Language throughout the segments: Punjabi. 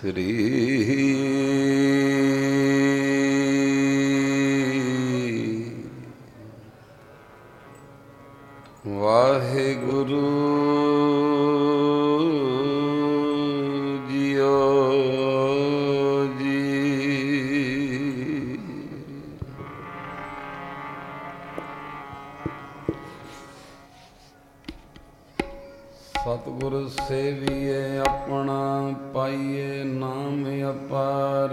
ਸ੍ਰੀ ਵਾਹਿਗੁਰੂ ਜੀਓ ਜੀ। ਸਤਿਗੁਰ ਸੇਵੀਏ ਆਪਣਾ ਪਾਈਏ ਨਾਮ ਅਪਾਰ।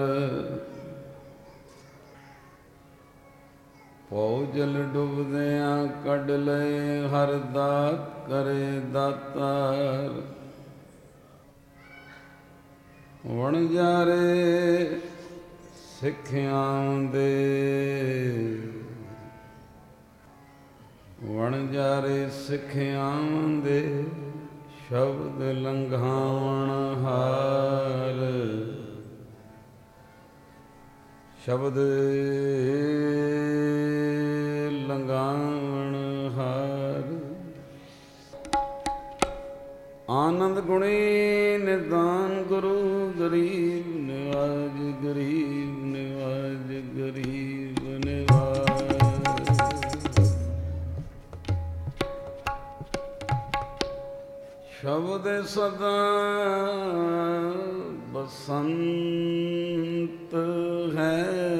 ਪਉ ਜਲ ਡੁੱਬਦਿਆਂ ਕੱਢ ਲਏ ਹਰ ਦਾਤ ਕਰੇ ਦਾਤਾਰ। ਵਣਜਾਰੇ ਸਿੱਖਿਆਵਾਂ ਦੇ ਵਣਜਾਰੇ ਸਿੱਖਿਆਵਾਂ ਦੇ ਸ਼ਬਦ ਲੰਘਾਵਣ ਹਾਰ। ਸ਼ਬਦ ਲੰਘਾਵਣ ਹਾਰ। ਆਨੰਦ ਗੁਣੀ ਨਿਦਾਨ ਗੁਰੂ ਗਰੀਬ ਨਿਵਾਜ ਗਰੀਬ ਨਿਵਾਜ ਗਰੀਬ ਨਿਵਾਜ। ਸ਼ਬਦ ਸਦਾ ਬਸੰਤ ਹੈ।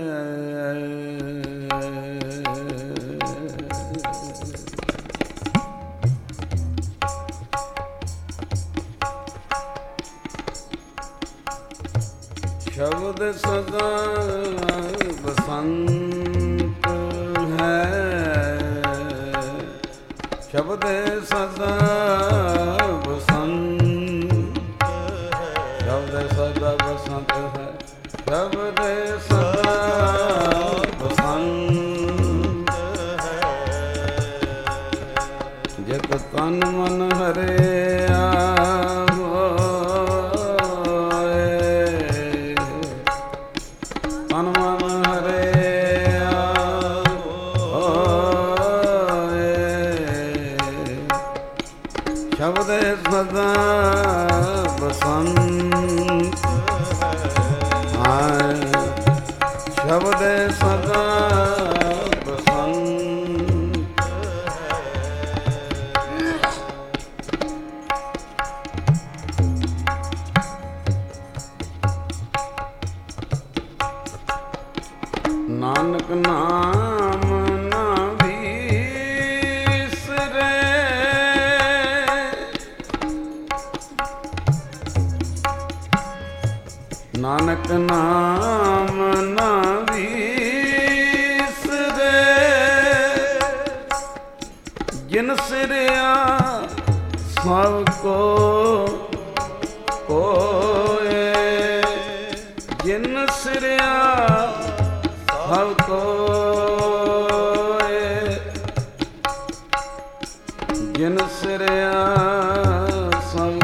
ਸ਼ਬਦ ਸਦਾ ਬਸੰਤ ਹੈ। ਸ਼ਬਦ ਸਦਾ ਬਸੰਤ ਸ਼ਬਦ ਸਦਾ ਬਸੰਤ ਹੈ। ਸ਼ਬਦ ਸਦਾ ਬਸੰਤ ਹੈ। ਜਿਤ ਤਨ ਮਨ ਹਰਿਆ ਸ਼ਬਦ ਸਦਾ ਬਸੰਤ ਹੈ। ਸ਼ਬਦ ਸਦਾ ਬਸੰਤ ਨਾਨਕ ਨਾਮ ਨਾ ਵੀਸਰੇ। ਨਾਨਕ ਨਾਮ ਨਾ ਵੀਸਰੇ। ਜਿਨ ਸਿਰਿਆ ਸਭ ਕੋ ਕੋਏ। ਜਿਨ ਸਿਰਿਆ ਸਭ ਕੋਏ। ਜਿਨ ਸਿਰਿਆ ਸਭ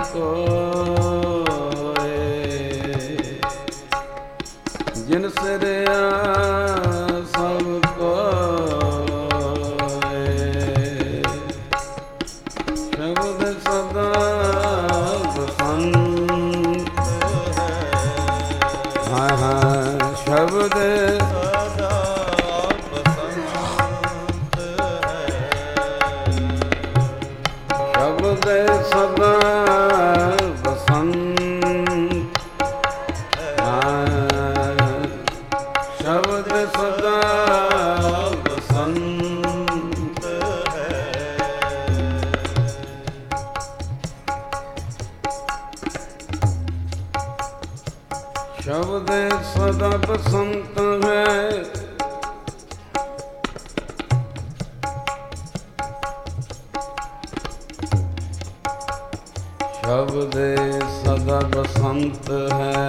ਕੋਏ। ਜਿਨ ਸਿਰਿਆ ਸਭ ਕੋਏ। ਸ਼ਬਦ ਸਦਾ ਬਸੰਤ ਹੈ। ਸ਼ਬਦ ਸਦਾ ਬਸੰਤ ਹੈ। ਸ਼ਬਦ ਸਦਾ ਬਸੰਤ ਸ਼ਬਦ ਸਦਾ ਬਸੰਤ ਹੈ। ਸ਼ਬਦ ਸਦਾ ਬਸੰਤ ਹੈ। ਸ਼ਬਦ ਸਦਾ ਬਸੰਤ ਹੈ।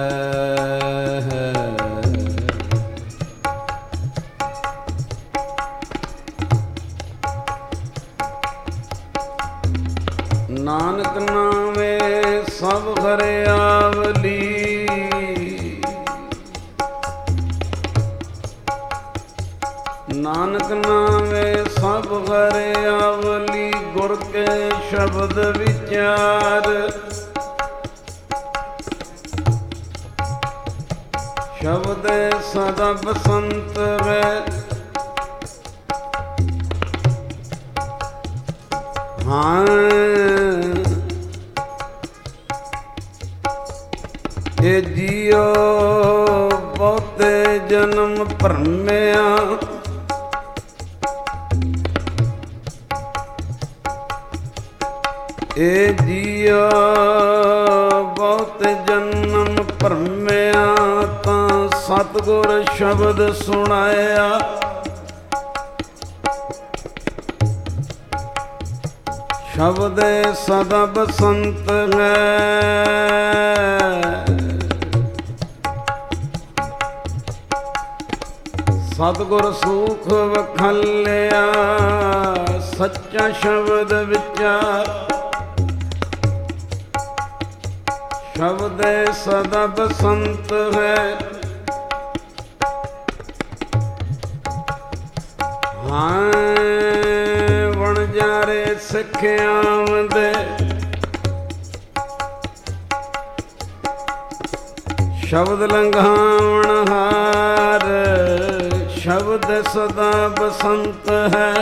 ਨਾਨਕ ਨਾਮੇ ਸਭ ਹਰਿਆਵਲੀ। ਨਾਨਕ ਨਾਮੇ ਸਭ ਹਰਿਆਵਲੀ। ਗੁਰ ਕੇ ਸ਼ਬਦ ਵਿਚਾਰ। ਸ਼ਬਦ ਸਦਾ ਬਸੰਤ ਹੈ। ਹਾਂ ਇਹ ਜੀਓ ਬਹੁਤੇ ਜਨਮ ਭਰਮਿਆ, ਇਹ ਜੀਓ ਬਹੁਤੇ ਜਨਮ ਭਰਮਿਆ, ਤਾਂ ਸਤਿਗੁਰ ਸ਼ਬਦ ਸੁਣਾਇਆ। ਸ਼ਬਦ ਸਦਾ ਬਸੰਤ ਹੈ। ਸਤਿਗੁਰ ਸੂਖ ਵਖਲਿਆ, ਸੱਚਾ ਸ਼ਬਦ ਵਿਚਾਰ। ਸ਼ਬਦ ਸਦਾ ਬਸੰਤ ਹੈ। ਹਾਂ ਵਣਜਾਰੇ ਸਿੱਖਿਆਵੰਦੇ, ਸ਼ਬਦ ਲੰਘਾਵਣ ਹਾਰ। ਸ਼ਬਦ ਸਦਾ ਬਸੰਤ ਹੈ।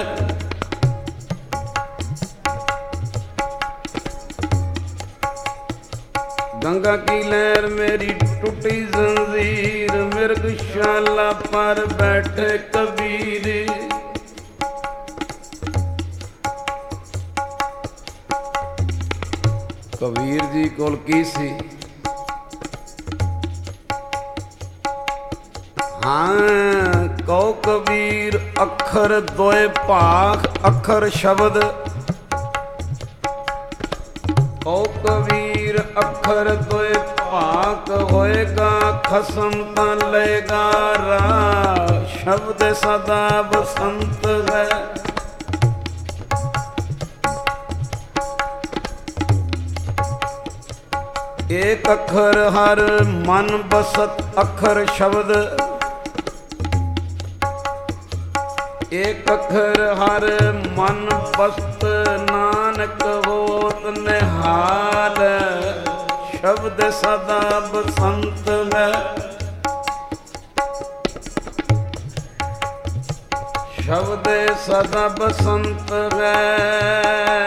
ਗੰਗਾ ਕੀ ਲਹਿਰ ਮੇਰੀ ਟੁੱਟੀ ਜ਼ੰਜੀਰ, ਮਿਰਗਸ਼ਾਲਾ ਪਰ ਬੈਠੇ ਕਬੀਰ। ਕਬੀਰ ਜੀ ਕੋਲ ਕੀ ਸੀ? ਹਾਂ ਕਉ ਕਬੀਰ ਅੱਖਰ ਦੋਏ ਭਾਖ, ਅੱਖਰ ਸ਼ਬਦ। ਕਉ ਕਬੀਰ ਅੱਖਰ ਦੋਏ ਭਾਖ, ਹੋਏਗਾ ਖਸਮ ਤਾਂ ਲਏਗਾ ਰਾਹ। ਸ਼ਬਦ ਸਦਾ ਬਸੰਤ ਹੈ। ਏਕ ਅੱਖਰ ਹਰ ਮਨ ਬਸਤ, ਅੱਖਰ ਸ਼ਬਦ। ਏਕ ਅੱਖਰ ਹਰ ਮਨ ਬਸਤ, ਨਾਨਕ ਹੋਤ ਨਿਹਾਲ। ਸ਼ਬਦ ਸਦਾ ਬਸੰਤ ਹੈ। ਸ਼ਬਦ ਸਦਾ ਬਸੰਤ ਹੈ।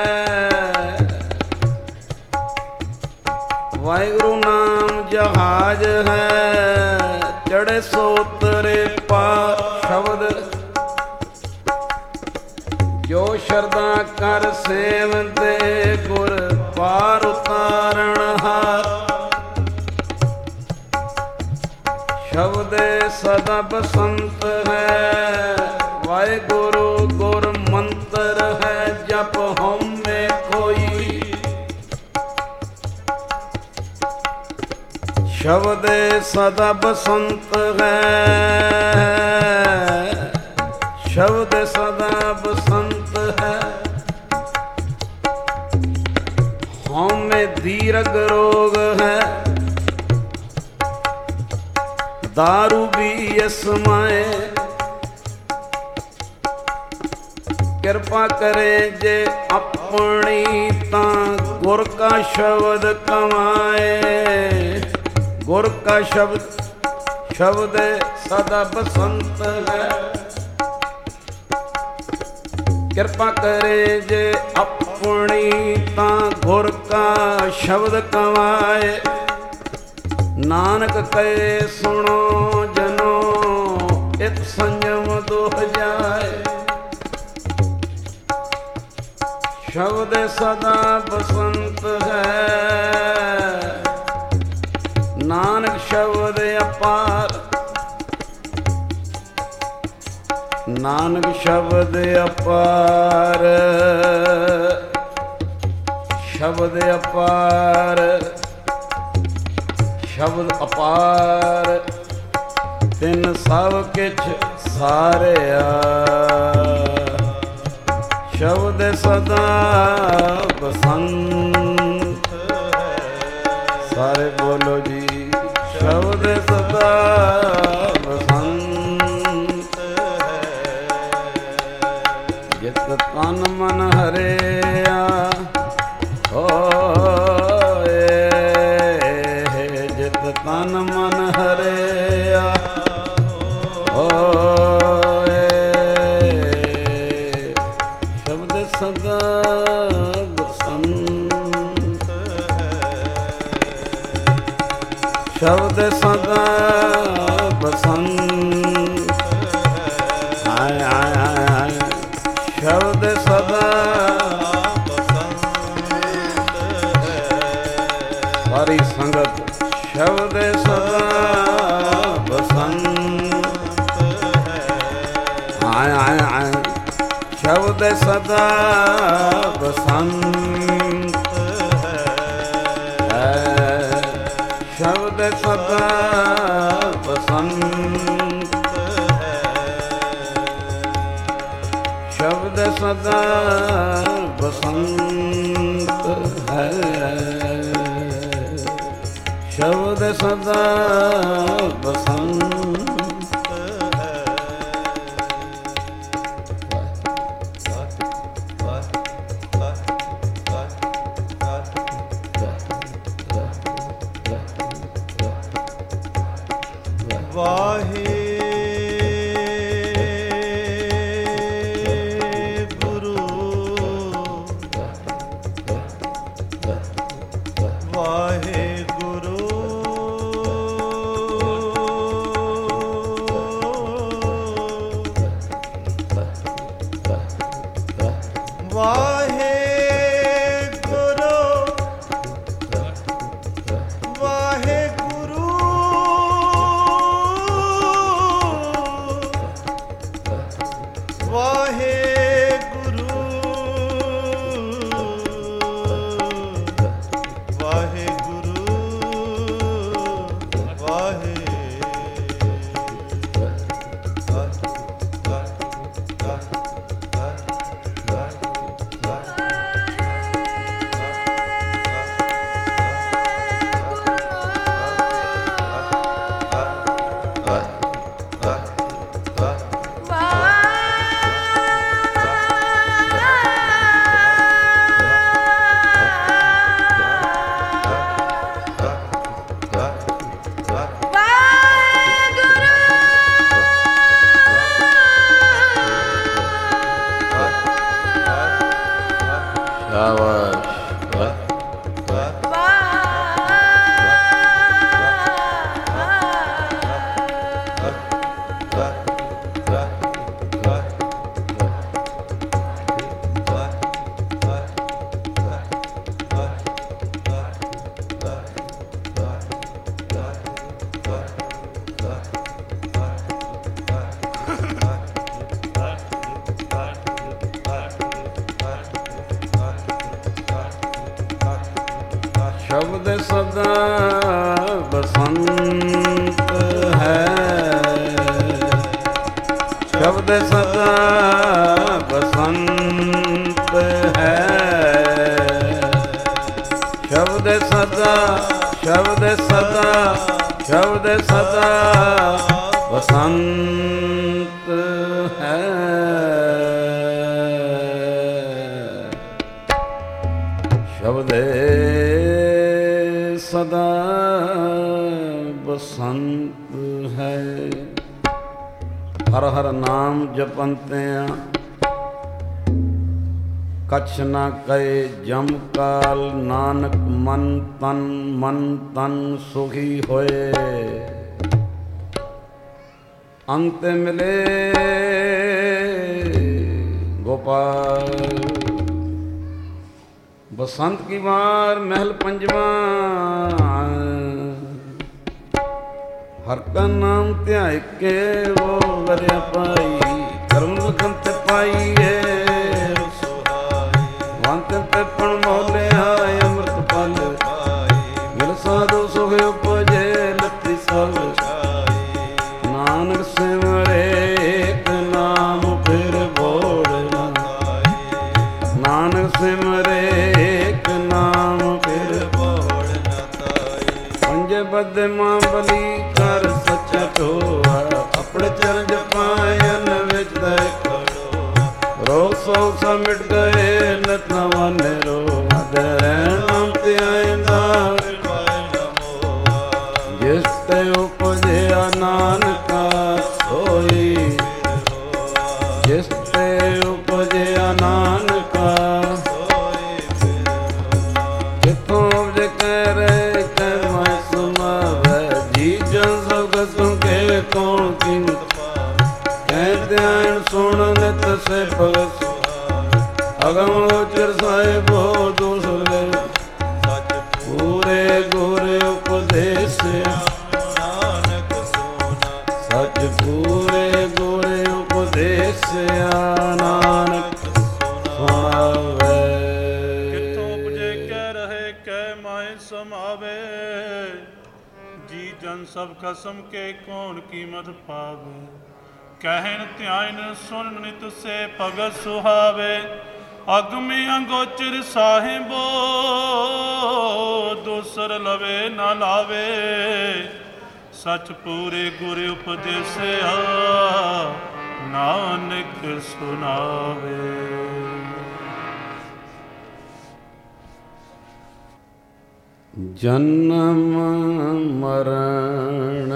ਵਾਹਿਗੁਰੂ ਨਾਮ ਜਹਾਜ ਹੈ, ਚੜੇ ਸੋ ਉਤਰੇ ਪਾਰ। ਸ਼ਬਦ ਜੋ ਸ਼ਰਧਾ ਕਰ ਸੇਵੰਦੇ, ਗੁਰ ਪਾਰ ਉਤਾਰਨ ਹਾਰ। ਸ਼ਬਦ ਸਦਾ ਬਸੰਤ ਹੈ। ਵਾਹਿਗੁਰੂ ਗੁਰ ਮੰਤਰ ਹੈ, ਜਪ ਹਉਮੈ ਕੋਈ। ਸ਼ਬਦ ਸਦਾ ਬਸੰਤ ਹੈ। ਸ਼ਬਦ ਸਦਾ ਬਸੰਤ ਹੈ। ਹਉਮੈ ਦੀਰਘ ਰੋਗ ਹੈ, ਦਾਰੂ ਵੀ ਅਸਮਾਏ। ਕਿਰਪਾ ਕਰੇ ਜੇ ਆਪਣੀ, ਤਾਂ ਗੁਰ ਕਾ ਸ਼ਬਦ ਕਮਾਏ। ਗੁਰ ਕਾ ਸ਼ਬਦ, ਸ਼ਬਦ ਸਦਾ ਬਸੰਤ ਹੈ। ਕਿਰਪਾ ਕਰੇ ਜੇ ਆਪਣੀ, ਤਾਂ ਗੁਰ ਕਾ ਸ਼ਬਦ ਕਮਾਏ। ਨਾਨਕ ਕਹੇ ਸੁਣੋ ਜਨੋ, ਇਤ ਸੰਜਮ ਦੁਹ ਜਾਏ। ਸ਼ਬਦ ਸਦਾ ਬਸੰਤ ਹੈ। ਨਾਨਕ ਸ਼ਬਦ ਅਪਾਰ। ਨਾਨਕ ਸ਼ਬਦ ਅਪਾਰ। ਸ਼ਬਦ ਅਪਾਰ। ਸ਼ਬਦ ਅਪਾਰ। ਤਿੰਨ ਸਭ ਕਿਛ ਸਾਰਿਆ। ਸ਼ਬਦ ਸਦਾ ਬਸੰਤ। ਸਾਰੇ ਬੋਲੋ ਜੀ। ਸ਼ਬਦ ਸਦਾ ਬਸੰਤ ਹੈ। ਜਿਤ ਤਨ ਮਨ ਹਰਿਆ ਹੋਏ, ਜਿਤ ਚਿਤ ਤਨ ਮਨ ਹਰਿਆ ਹੋਏ। ਸ਼ਬਦ ਸਦਾ ਬਸੰਤ ਸ਼ਬਦ ਸਦਾ ਬਸੰਤ ਆਏ ਆਏ ਆਏ ਸ਼ਬਦ ਸਦਾ ਸਾਰੀ ਸੰਗਤ ਸ਼ਬਦ ਸਦਾ ਬਸੰਤ ਆਏ ਆਏ ਆਏ ਸ਼ਬਦ ਸਦਾ ਬਸੰਤ ਹੈ ਸ਼ਬਦ ਸਦਾ ਬਸੰਤ ਸ਼ਬਦ ਸਦਾ ਬਸੰਤ ਹੈ ਸ਼ਬਦ ਸਦਾ ਬਸੰਤ ਹੈ। ਵਾਹਿਗੁਰੂ ਵਾਹਿਗੁਰੂ ਵਾਹਿਗੁਰੂ ਵਾਹਿਗੁਰੂ ਵਾਹਿਗੁਰੂ ਸ਼ਬਦ ਸਦਾ ਬਸੰਤ ਹੈ ਸ਼ਬਦ ਸਦਾ ਬਸੰਤ ਹੈ ਸ਼ਬਦ ਸਦਾ ਸ਼ਬਦ ਸਦਾ ਸ਼ਬਦ ਸਦਾ ਬਸੰਤ ਹੈ ਸ਼ਬਦੇ ਸਦਾ ਬਸੰਤ ਹੈ। ਹਰ ਹਰ ਨਾਮ ਜਪੰਤਿਆਂ ਕਛ ਨਾ ਕਹੇ ਜਮ ਕਾਲ ਨਾਨਕ ਮਨ ਤਨ ਸੁਖੀ ਹੋਏ। ਅੰਤ ਮਿਲੇ ਗੋਪਾਲ बसंत की बार महल पंजवा हर का नाम त्याग के वो वरिया पाई कर्म कंत पाई है वंत पे पण मोले आए अमृत पल मिल साधु सुख उपजे लती सब नानक सिमरे एक नाम फिर बोलना नानक सिमरे बद मां बली कर सच्चा ढोआ अपने चरण जपायन विच दे खड़ो रोग सौ सा मिट गए नत नवाने रो नाम ते आएंदा ਜਿਸ ਤੇ ਉਪਜਿਆ ਨਾਨਕਾ ਸੋਈ, ਜਿਸ ਤੇ ਉਪਜਿਆ ਨਾਨਕਾ ਕਿਥੋਂ ਉਪਜ ਕਹਿ ਰਹੇ ਕਹਿ ਮੈਂ ਸੁਣਾਵੇ, ਜੀ ਜਨ ਸਭ ਕਸਮ ਕੇ ਕੌਣ ਕੀਮਤ ਕਹਿ ਧਿਆਨ ਸੁਣ ਨਿਤ ਸੇ ਭਗਤ ਅਗਮ ਉਚਰ ਸਾਹਿਬੋ ਦੂਸਰੇ ਪੂਰੇ ਗੁਰ ਉਪਦੇਸ ਨਾਨਕ ਸੋਨਾ, ਸਚ ਪੂਰੇ ਗੁਰ ਉਪਦੇਸ ਨਾਨਕ ਸੁਣਾਵੇ। ਕਿੱਥੋਂ ਉਪਜੇ ਕਹਿ ਰਹੇ ਕਹਿ ਮਾਏ ਸਮਾਵੇ, ਜੀ ਜਨ ਸਭ ਖਸਮ ਕੇ ਕੌਣ ਕੀਮਤ ਪਾਵੇ। ਕਹਿਨ ਧਿਆਨ ਸੁਨ ਨਿਤ ਸੇ ਭਗਤ ਸੁਹਾਵੇ, ਅਗਮੀ ਅੰਗੋਚਰ ਸਾਹਿਬੋ ਦੂਸਰ ਲਵੇ ਨਾ ਲਾਵੇ। ਸਚ ਪੂਰੇ ਗੁਰ ਉਪਦੇਸਿਆ ਨਾਨਕ ਸੁਨਾਵੇ। ਜਨਮ ਮਰਨ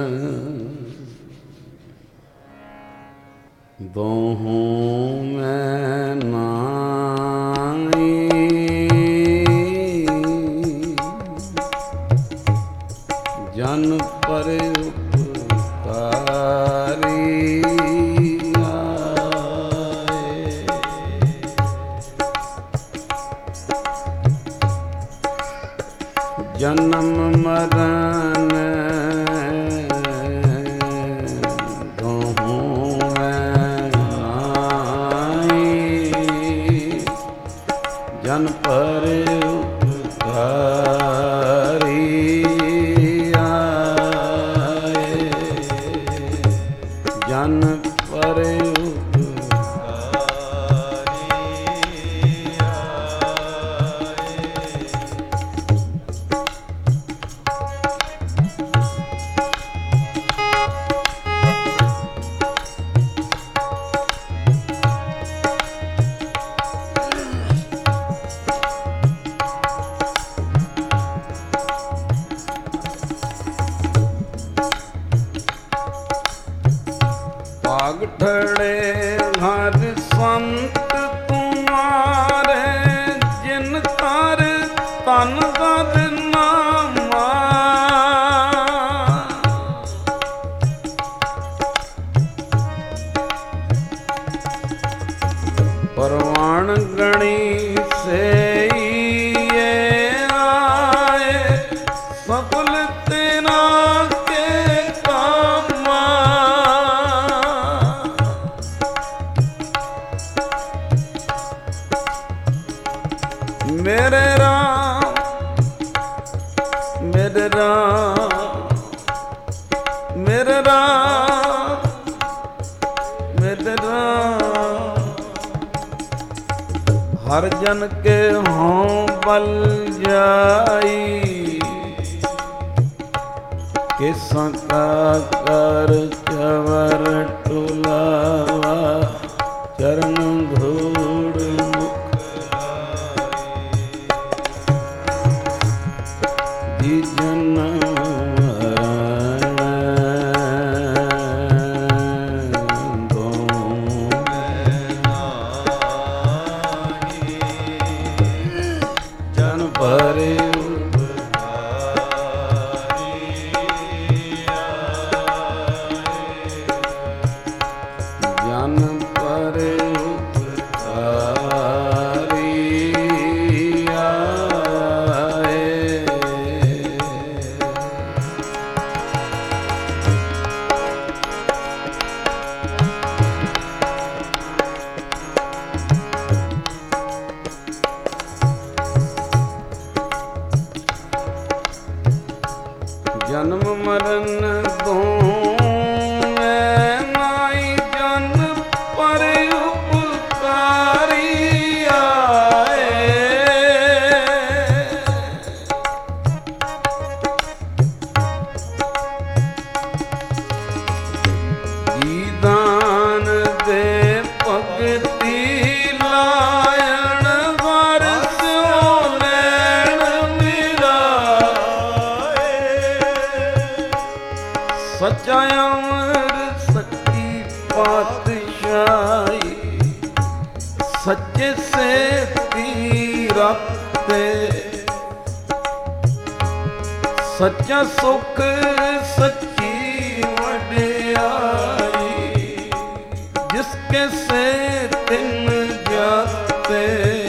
ਦੋਹੋਂ ਮੈਂ ਨਾਈ, ਜਨ ਪਰ ਉਪਕਾਰੀ ਆਏ। ਜਨਮ ਮਰਨ ਦੋਹੋਂ ਮੈਂ ਨਾਈ, ਜਨ ਪਰ ਉਪਕਾਰੀ ਆਏ, ਜਨ ਪਰ ਭਾਗ ਠੜੇ ਹਰ ਸੰਤ ਤੁਮਾਰੇ, ਜਿਨ ਕਰ ਤਨ ਦਰ ਨਾਮਾ। ਪਰਵਾਣ ਗਣੀ ਸੇਈਏ ਆਏ, ਸਫਲ ਤੇਨਾ ਕੇ ਕਾਮਾ। ਮੇਰੇ ਰਾਮ ਮੇਰੇ ਰਾਮ ਮੇਰੇ ਰਾਮ ਮੇਰੇ ਰਾਮ, ਹਰ ਜਨ ਕੇ ਹੋਂ ਬਲ ਜਾਈ, ਕਿਸਾਂ ਕਾ ਕਰ ਚਵਰ ਟੁਲਾਵਾ, ਚਰਨ ਧੂੜ ਮੁਖ ਜੀ ਜਨਮ ਜਨ ਪਰੇ ਜਨ ਪਰੇ ਜਨਮ ਮਰਨ ਤੋਂ ਮੈਂ ਨਾਈ, ਜਨ ਪਰ ਉਪਕਾਰੀ ਆਏ। ਜੀ ਦਾਨ ਦੇ ਭਗਤੀ ਲਾਇਣ ਵਰਸਿਓ ਨੈਣ ਮਿਲਾਏ। ਸੱਚਾ ਅਮਰ ਸੱਚੀ ਪਾਤਸ਼ਾਹੀ, ਸੱਚੇ ਸੇ ਰਤੇ, ਸੱਚਾ ਸੁਖ ਸੱਚੀ ਵਡਿਆਈ, ਜਿਸਕੇ ਸੇ ਤਿੰਨ ਜਾਤੇ,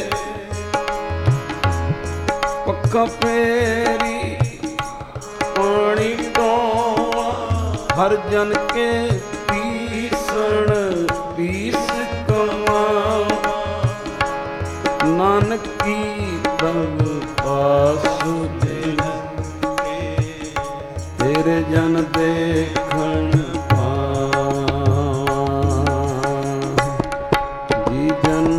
ਪੱਖਾ ਫੇਰੀ ਪਾਣੀ ਢੋਆ, ਹਰ ਜਨ ਕੇ ਪੀਸਣ ਪੀਸ ਕਮਾਵਾ, ਨਾਨਕ ਕੀ ਪ੍ਰਭ ਪਾਸੁ ਦੇ, ਤੇਰੇ ਜਨ ਦੇਖਣ ਜੀ ਜਨ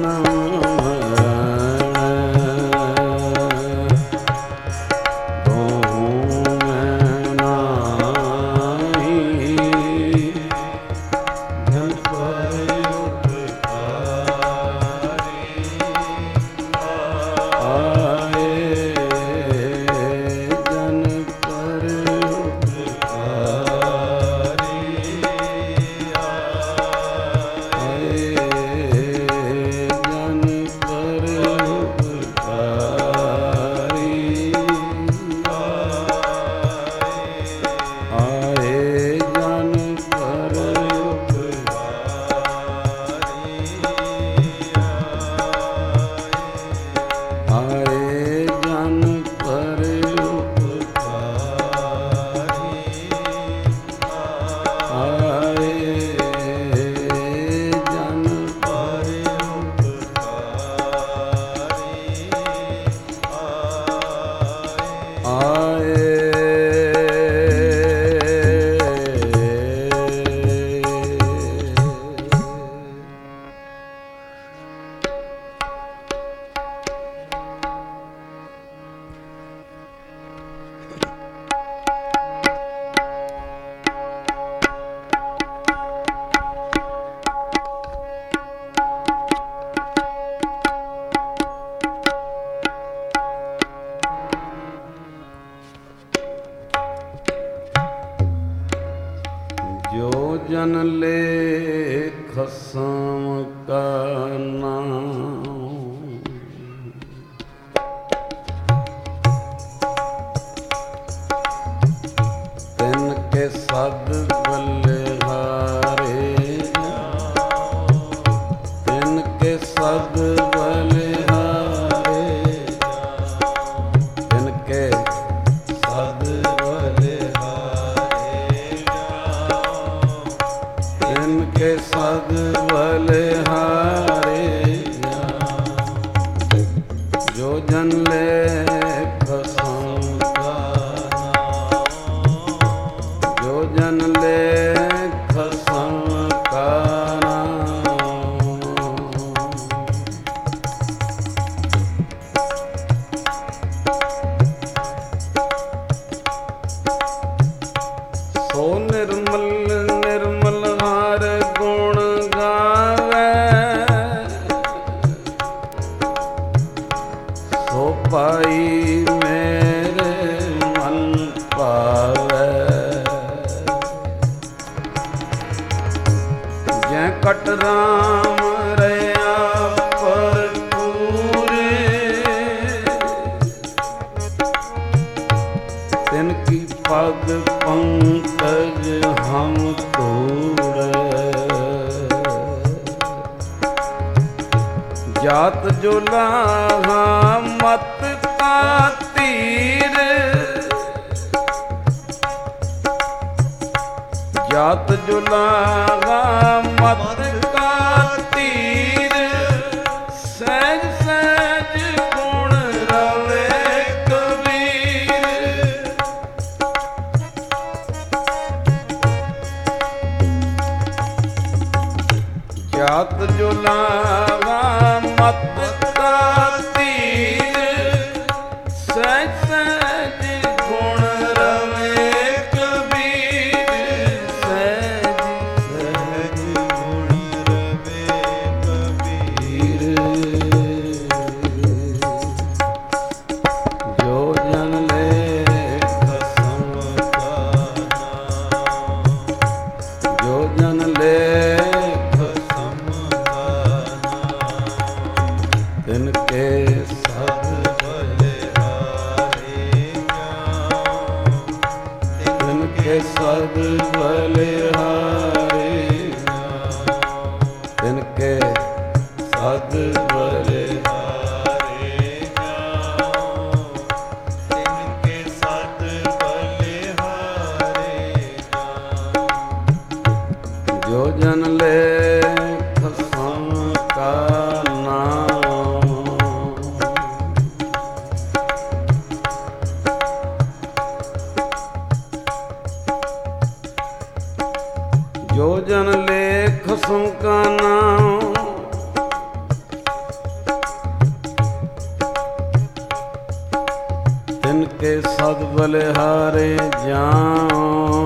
ਜੋ ਜਨ ਲੈ ਖਸਮ ਕਾ ਨਾਮ, ਤਿਨ ਕੇ ਸਦ ਬਲਿਹਾਰੇ, ਤਿਨ ਕੇ ਸਦ ਬਲਿਹਾਰੇ, ਤਿਨ ਕੇ ਸਦ ਕੇ ਸਦ ਬਲਿਹਾਰੇ, ਜੋ ਜਨ ਲੈ ਖਸਮ ਕਾ ਨਾਮ, ਜੋ ਜਨ ਲੈ ਖਸਮ ਕਾ ਨਾਮ, ਸੋ ਨਿਰਮਲ ਨਿਰਮਲ ਹਰ ਗੁਣ ਗਾਵੇ, ਸੋ ਪਾਈ ਮੇਰੇ ਮਨ ਭਾਵੇ, ਜੈ ਕਟ ਰਾਮ ਰਹਾ ਭਰਪੂਰੇ, ਤਿਨ ਕੀ ਪਗ ਪੰਕਜ ਹਮ ਤੋੜੇ, ਜਾਤ ਜੋ ਲਾਹਾ ਮਤ ਕਾ ਤੀਰ, ਜਾਤ ਜੋ ਲਾਹਾ ਮਤ ਕਾ ਤੀਰ, ਸਹਿਜ ਸਹਿਜ ਗੁਣ ਰਵੇ ਕਬੀਰ, ਜਾਤ ਜੋ ਲਾਵਾ ਮਤ ਕਾ ਤੀਰ, ਸਹਿਜ ਸਹਿਜ ਗੁਣ ਰਵੇ ਕਬੀਰ, ਸਹਿਜ ਸਹਿਜ ਗੁਣ ਰਵੇ ਕਬੀਰ, ਜੋ ਜਨ ਲੈ ਖਸਮ ਕਾ ਨਾਮ, ਕੇ ਸਦ ਬਲਿਹਾਰੇ ਤਿਨ ਕੇ ਸਦ ਬਲਿਹਾਰੇ ਤਿਨ ਕੇ ਸਦ ਬਲਿਹਾਰੇ ਜੋ ਜਨ ਲੇਖ ਸੰ ਕਾ ਨਾਮ ਜੋ ਜਨ ਲੇਖ ਸੰ ਕਾ ਨਾਮ ਤਿਨ ਕੇ ਸਦ ਬਲਿਹਾਰੇ ਜਾਉ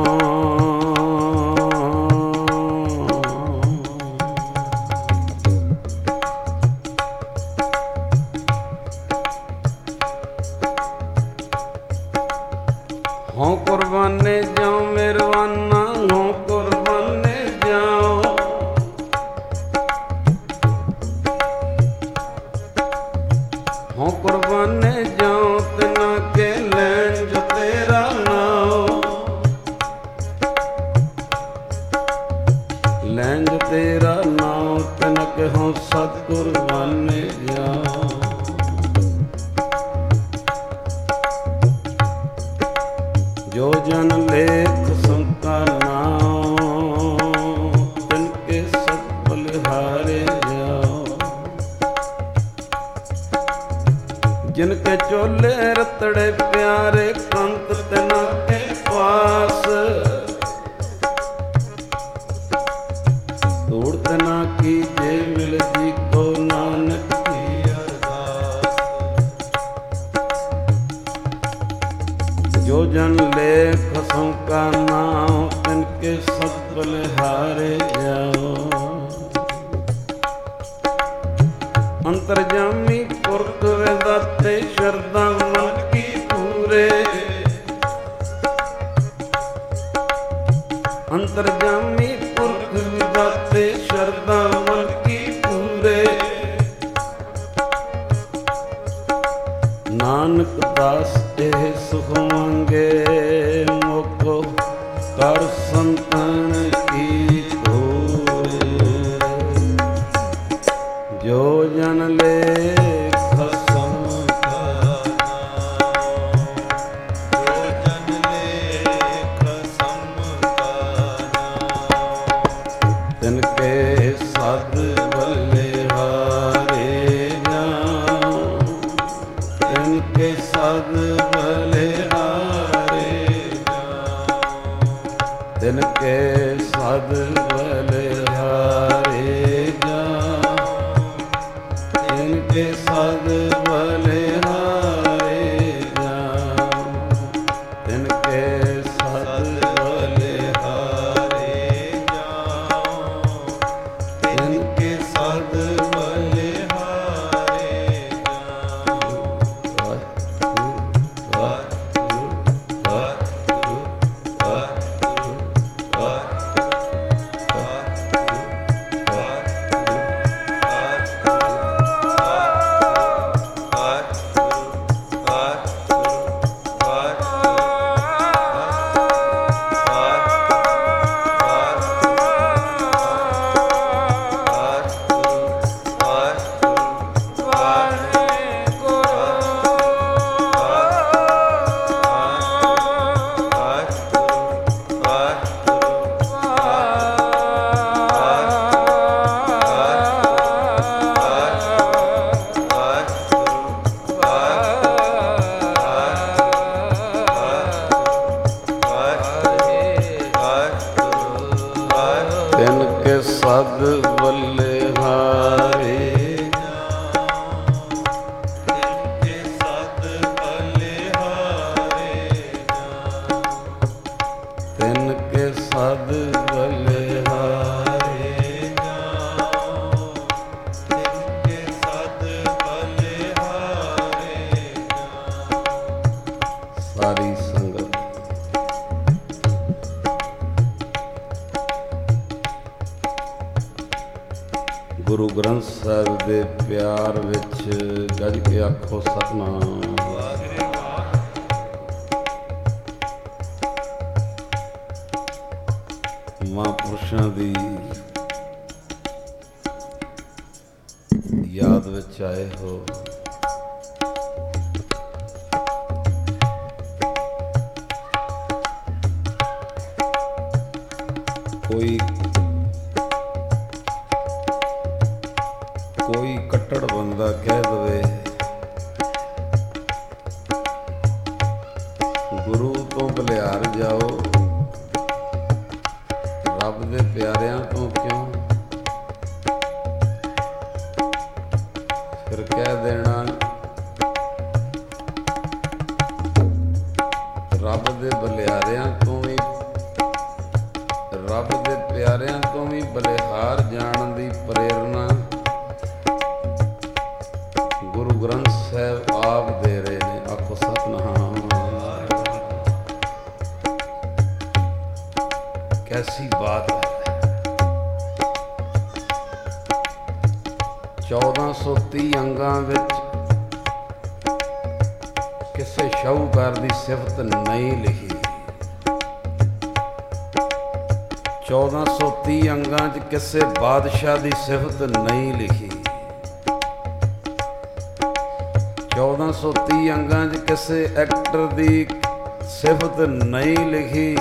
ਹੋਂ ਕੁਰਬਾਨੇ ਜਾਉ ਮਿਹਰਬਾਨਾ ਹੋਂ ਕੁਰਬਾਨੇ ਜਾਉ ਹੋਂ ਕੁਰਬਾਨੇ ਜਾਉ ਤਿਨਾ ਕੇ ਲੈਣ ਜੋ ਤੇਰਾ ਨਾਉ ਲੈਣ ਜੋ ਤੇਰਾ ਨਾਉ ਤਿਨਾ ਕੇ ਹੋਂ ਸਤ ਕੁਰਬਾਨੇ ਜਾਉ ਜੋ ਜਨ ਲੇਖ ਸੰਕਾ ਨਾਮ ਤਿਨ ਕੇ ਸਤ ਬਲਿਹਾਰੇ ਜਾਓ ਜਿਨ ਕੇ ਚੋਲੇ ਰਤੜੇ ਪਿਆਰੇ ਕੰਤ ਤਿਨਾ ਕੇ ਪਾਸ ਧੂੜ ਤਿਨਾ ਕੀ ਜੇ ਮਿਲ ਜੀ ਕੋ ਨਾਨਕ ਕੀ ਅਰਦਾਸ ਜੋ ਜਨ ਲੇਖ ਸੰਕਾ ਨਾਮ ਤਿਨ ਕੇ ਸਤ ਬਲਿਹਾਰੇ ਜਾਓ ਅੰਤਰਜਾਮੀ ਪੁਰਖ ਵਿਦਾਤੇ ਸ਼ਰਧਾ ਮਨ ਕੀ ਪੂਰੇ ਅੰਤਰਜਾਮੀ ਪੁਰਖ ਵਿਦਾਤੇ ਸ਼ਰਧਾ ਮਨ ਕੀ ਪੂਰੇ ਨਾਨਕ ਦਾਸ ਇਹ ਸੁਖ ਮੰਗੇ ਮੋਕੋ ਕਰ ਸੰਤਨ ਕੀ ਹੋਏ ਜੋ ਜਨ ਲੇਖ ਸੰ ਕਾ ਜੋ ਜਨ ਲੇਖ ਸਮ ਕਾ ਤਿਨ ਕੇ ਸਦ ਬਲਿਹਾਰੇ ਜਾਉ ਤਿਨ ਕੇ ਸਦ ਬਲਿਹਾਰੇ ਤਿਨ ਕੇ ਸਦ ਬਲਿਹਾਰੇ ਜਾਉ ਤਿਨ ਕੇ ਸਦ ਬਲਿਹਾਰੇ ਜਾਉ ਤਿਨ ਕੇ ਸਦ ਬਲਿਹਾਰੇ ਜਾਉ ਤਿਨ ਕੇ ਸਦ ਬਲਿਹਾਰੇ ਜਾਉ ਤਿਨ ਕੇ ਸਦ ਬਲਿਹਾਰੇ ਤਿਨ ਕੇ ਸਦ ਬਲਿਹਾਰੇ ਤਿਨ ਕੇ ਸਦ ਬਲਿਹਾਰੇ ਤਿਨ ਕੇ ਸਦ ਬਲਿਹਾਰੇ ਸਾਰੀ ਸੰਗਤ ਗੁਰੂ ਗ੍ਰੰਥ ਸਾਹਿਬ ਦੇ ਪਿਆਰ ਵਿੱਚ ਗੱਜ ਕੇ ਆਖੋ ਸਤਿਨਾਮ। ਮਹਾਂਪੁਰਸ਼ਾਂ ਦੀ ਯਾਦ ਵਿੱਚ ਆਏ ਹੋ। ਕੋਈ ਕੱਟੜ ਬੰਦਾ ਕਹਿ ਦਵੇ ਗੁਰੂ ਤੋਂ ਬਲਿਹਾਰ ਜਾਓ, ਰੱਬ ਦੇ ਪਿਆਰਿਆਂ ਤੋਂ ਕਿਉਂ? ਫਿਰ ਕਹਿ ਦੇਣਾ ਰੱਬ ਦੇ ਬਲਿਹਾਰਿਆਂ ਤੋਂ ਵੀ, ਰੱਬ ਦੇ ਪਿਆਰਿਆਂ ਤੋਂ ਵੀ ਬਲਿਹਾਰ ਜਾਣ ਦੀ ਪ੍ਰੇਰਨਾ ਗੁਰੂ ਗ੍ਰੰਥ ਸਾਹਿਬ ਆਪ ਦੇ ਰਹੇ ਨੇ। ਆਖੋ ਸਤਿਨਾਮ। ਕੈਸੀ ਬਾਤ ਹੈ। 1430 ਅੰਗਾਂ ਵਿੱਚ ਕਿਸੇ ਸ਼ਾਹੂਕਾਰ ਦੀ ਸਿਫਤ ਨਹੀਂ ਲਿਖੀ। 1430 ਅੰਗਾਂ 'ਚ ਕਿਸੇ ਬਾਦਸ਼ਾਹ ਦੀ ਸਿਫਤ ਨਹੀਂ ਲਿਖੀ। 1430 ਅੰਗਾਂ 'ਚ ਕਿਸੇ ਐਕਟਰ ਦੀ ਸਿਫਤ ਨਹੀਂ ਲਿਖੀ।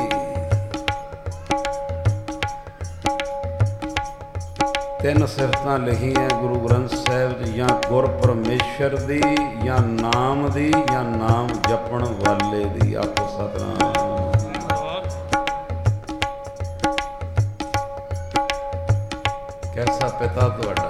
ਤਿੰਨ ਸਿਫਤਾਂ ਲਿਖੀਆਂ ਗੁਰੂ ਗ੍ਰੰਥ ਸਾਹਿਬ 'ਚ, ਜਾਂ ਗੁਰ ਪਰਮੇਸ਼ਰ ਦੀ, ਜਾਂ ਨਾਮ ਦੀ, ਜਾਂ ਨਾਮ ਜਪਣ ਵਾਲੇ ਦੀ। ਆਖੋ ਸਤਿਨਾਮ। ਕੈਸਾ ਪਿਤਾ ਤੁਹਾਡਾ।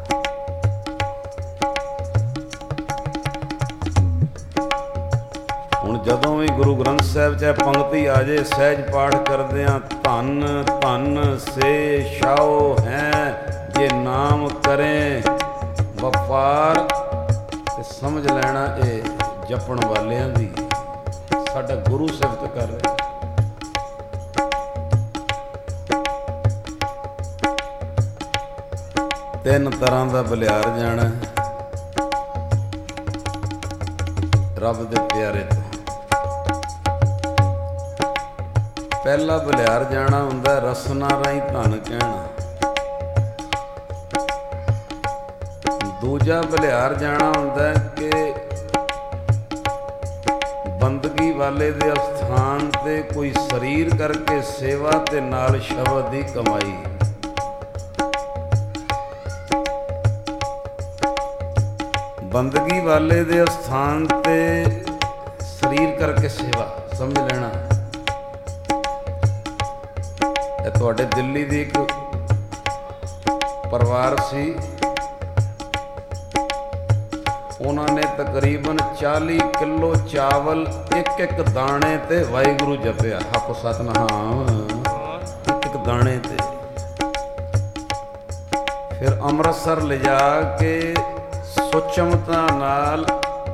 ਹੁਣ ਜਦੋਂ ਵੀ ਗੁਰੂ ਗ੍ਰੰਥ ਸਾਹਿਬ 'ਚ ਪੰਕਤੀ ਆ ਜੇ, ਸਹਿਜ ਪਾਠ ਕਰਦੇ ਹਾਂ, ਧੰਨ ਧੰਨ ਸੇ ਸ਼ਾਓ ਹੈ ਜੇ ਨਾਮ ਕਰੇ ਵਪਾਰ, ਤੇ ਸਮਝ ਲੈਣਾ ਇਹ ਜਪਣ ਵਾਲਿਆਂ ਦੀ। ਸਾਡਾ ਗੁਰੂ ਸਿਫਤ ਕਰ ਰਿਹਾ। ਤਿੰਨ ਤਰ੍ਹਾਂ ਦਾ ਬਲਿਹਾਰ ਜਾਣਾ ਰੱਬ ਦੇ ਪਿਆਰੇ ਤੋਂ। ਪਹਿਲਾ ਬਲਿਹਾਰ ਜਾਣਾ ਹੁੰਦਾ ਰਸਨਾ ਰਾਹੀਂ ਧਨ ਕਹਿਣਾ। ਦੂਜਾ ਬਲਿਹਾਰ ਜਾਣਾ ਹੁੰਦਾ ਕਿ ਬੰਦਗੀ ਵਾਲੇ ਦੇ ਅਸਥਾਨ ਤੇ ਕੋਈ ਸਰੀਰ ਕਰਕੇ ਸੇਵਾ ਤੇ ਨਾਲ ਸ਼ਬਦ ਦੀ ਕਮਾਈ। ਬੰਦਗੀ ਵਾਲੇ ਦੇ ਅਸਥਾਨ ਤੇ ਸਰੀਰ ਕਰਕੇ ਸੇਵਾ, ਸਮਝ ਲੈਣਾ। ਇਹ ਤੁਹਾਡੇ ਦਿੱਲੀ ਦੀ ਇੱਕ ਪਰਿਵਾਰ ਸੀ, ਉਹਨਾਂ ਨੇ ਤਕਰੀਬਨ 40 ਕਿਲੋ ਚਾਵਲ ਇੱਕ ਦਾਣੇ ਤੇ ਵਾਹਿਗੁਰੂ ਜਪਿਆ। ਆਖੋ ਸਤਿਨਾਮ। ਇੱਕ ਦਾਣੇ ਤੇ। ਫਿਰ ਅੰਮ੍ਰਿਤਸਰ ਲਿਜਾ ਕੇ ਸੁਚਮਤਾ ਨਾਲ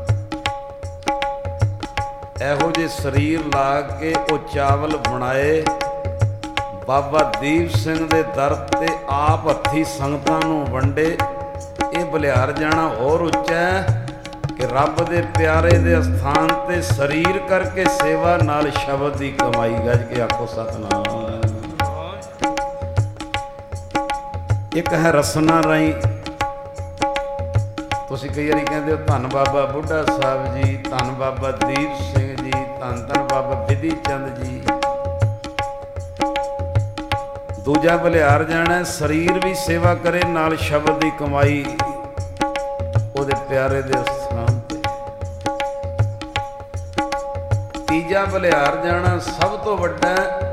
ਇਹੋ ਜਿਹੇ ਸਰੀਰ ਲਾ ਕੇ ਉਹ ਚਾਵਲ ਬਣਾਏ। ਬਾਬਾ ਦੀਪ ਸਿੰਘ ਦੇ ਦਰ ਤੇ ਆਪ ਹੱਥੀਂ ਸੰਗਤਾਂ ਨੂੰ ਵੰਡੇ। ਇਹ ਬਲਿਹਾਰ ਜਾਣਾ ਹੋਰ ਉੱਚਾ ਹੈ ਕਿ ਰੱਬ ਦੇ ਪਿਆਰੇ ਦੇ ਅਸਥਾਨ ਤੇ ਸਰੀਰ ਕਰਕੇ ਸੇਵਾ ਨਾਲ ਸ਼ਬਦ ਦੀ ਕਮਾਈ। ਗੱਜ ਕੇ ਆਖੋ ਸਤਿਨਾਮ। ਇੱਕ ਹੈ ਰਸਨਾ ਰਾਹੀਂ। ਤੁਸੀਂ ਕਈ ਵਾਰੀ ਕਹਿੰਦੇ ਹੋ ਧੰਨ ਬਾਬਾ ਬੁੱਢਾ ਸਾਹਿਬ ਜੀ, ਧੰਨ ਬਾਬਾ ਦੀਪ ਸਿੰਘ ਜੀ, ਧੰਨ ਧੰਨ ਬਾਬਾ ਬਿਧੀ ਚੰਦ ਜੀ। ਦੂਜਾ ਬਲਿਹਾਰ ਜਾਣਾ ਸਰੀਰ ਵੀ ਸੇਵਾ ਕਰੇ ਨਾਲ ਸ਼ਬਦ ਦੀ ਕਮਾਈ ਉਹਦੇ ਪਿਆਰੇ ਦੇ ਸਥਾਨ ਤੇ। ਤੀਜਾ ਬਲਿਹਾਰ ਜਾਣਾ ਸਭ ਤੋਂ ਵੱਡਾ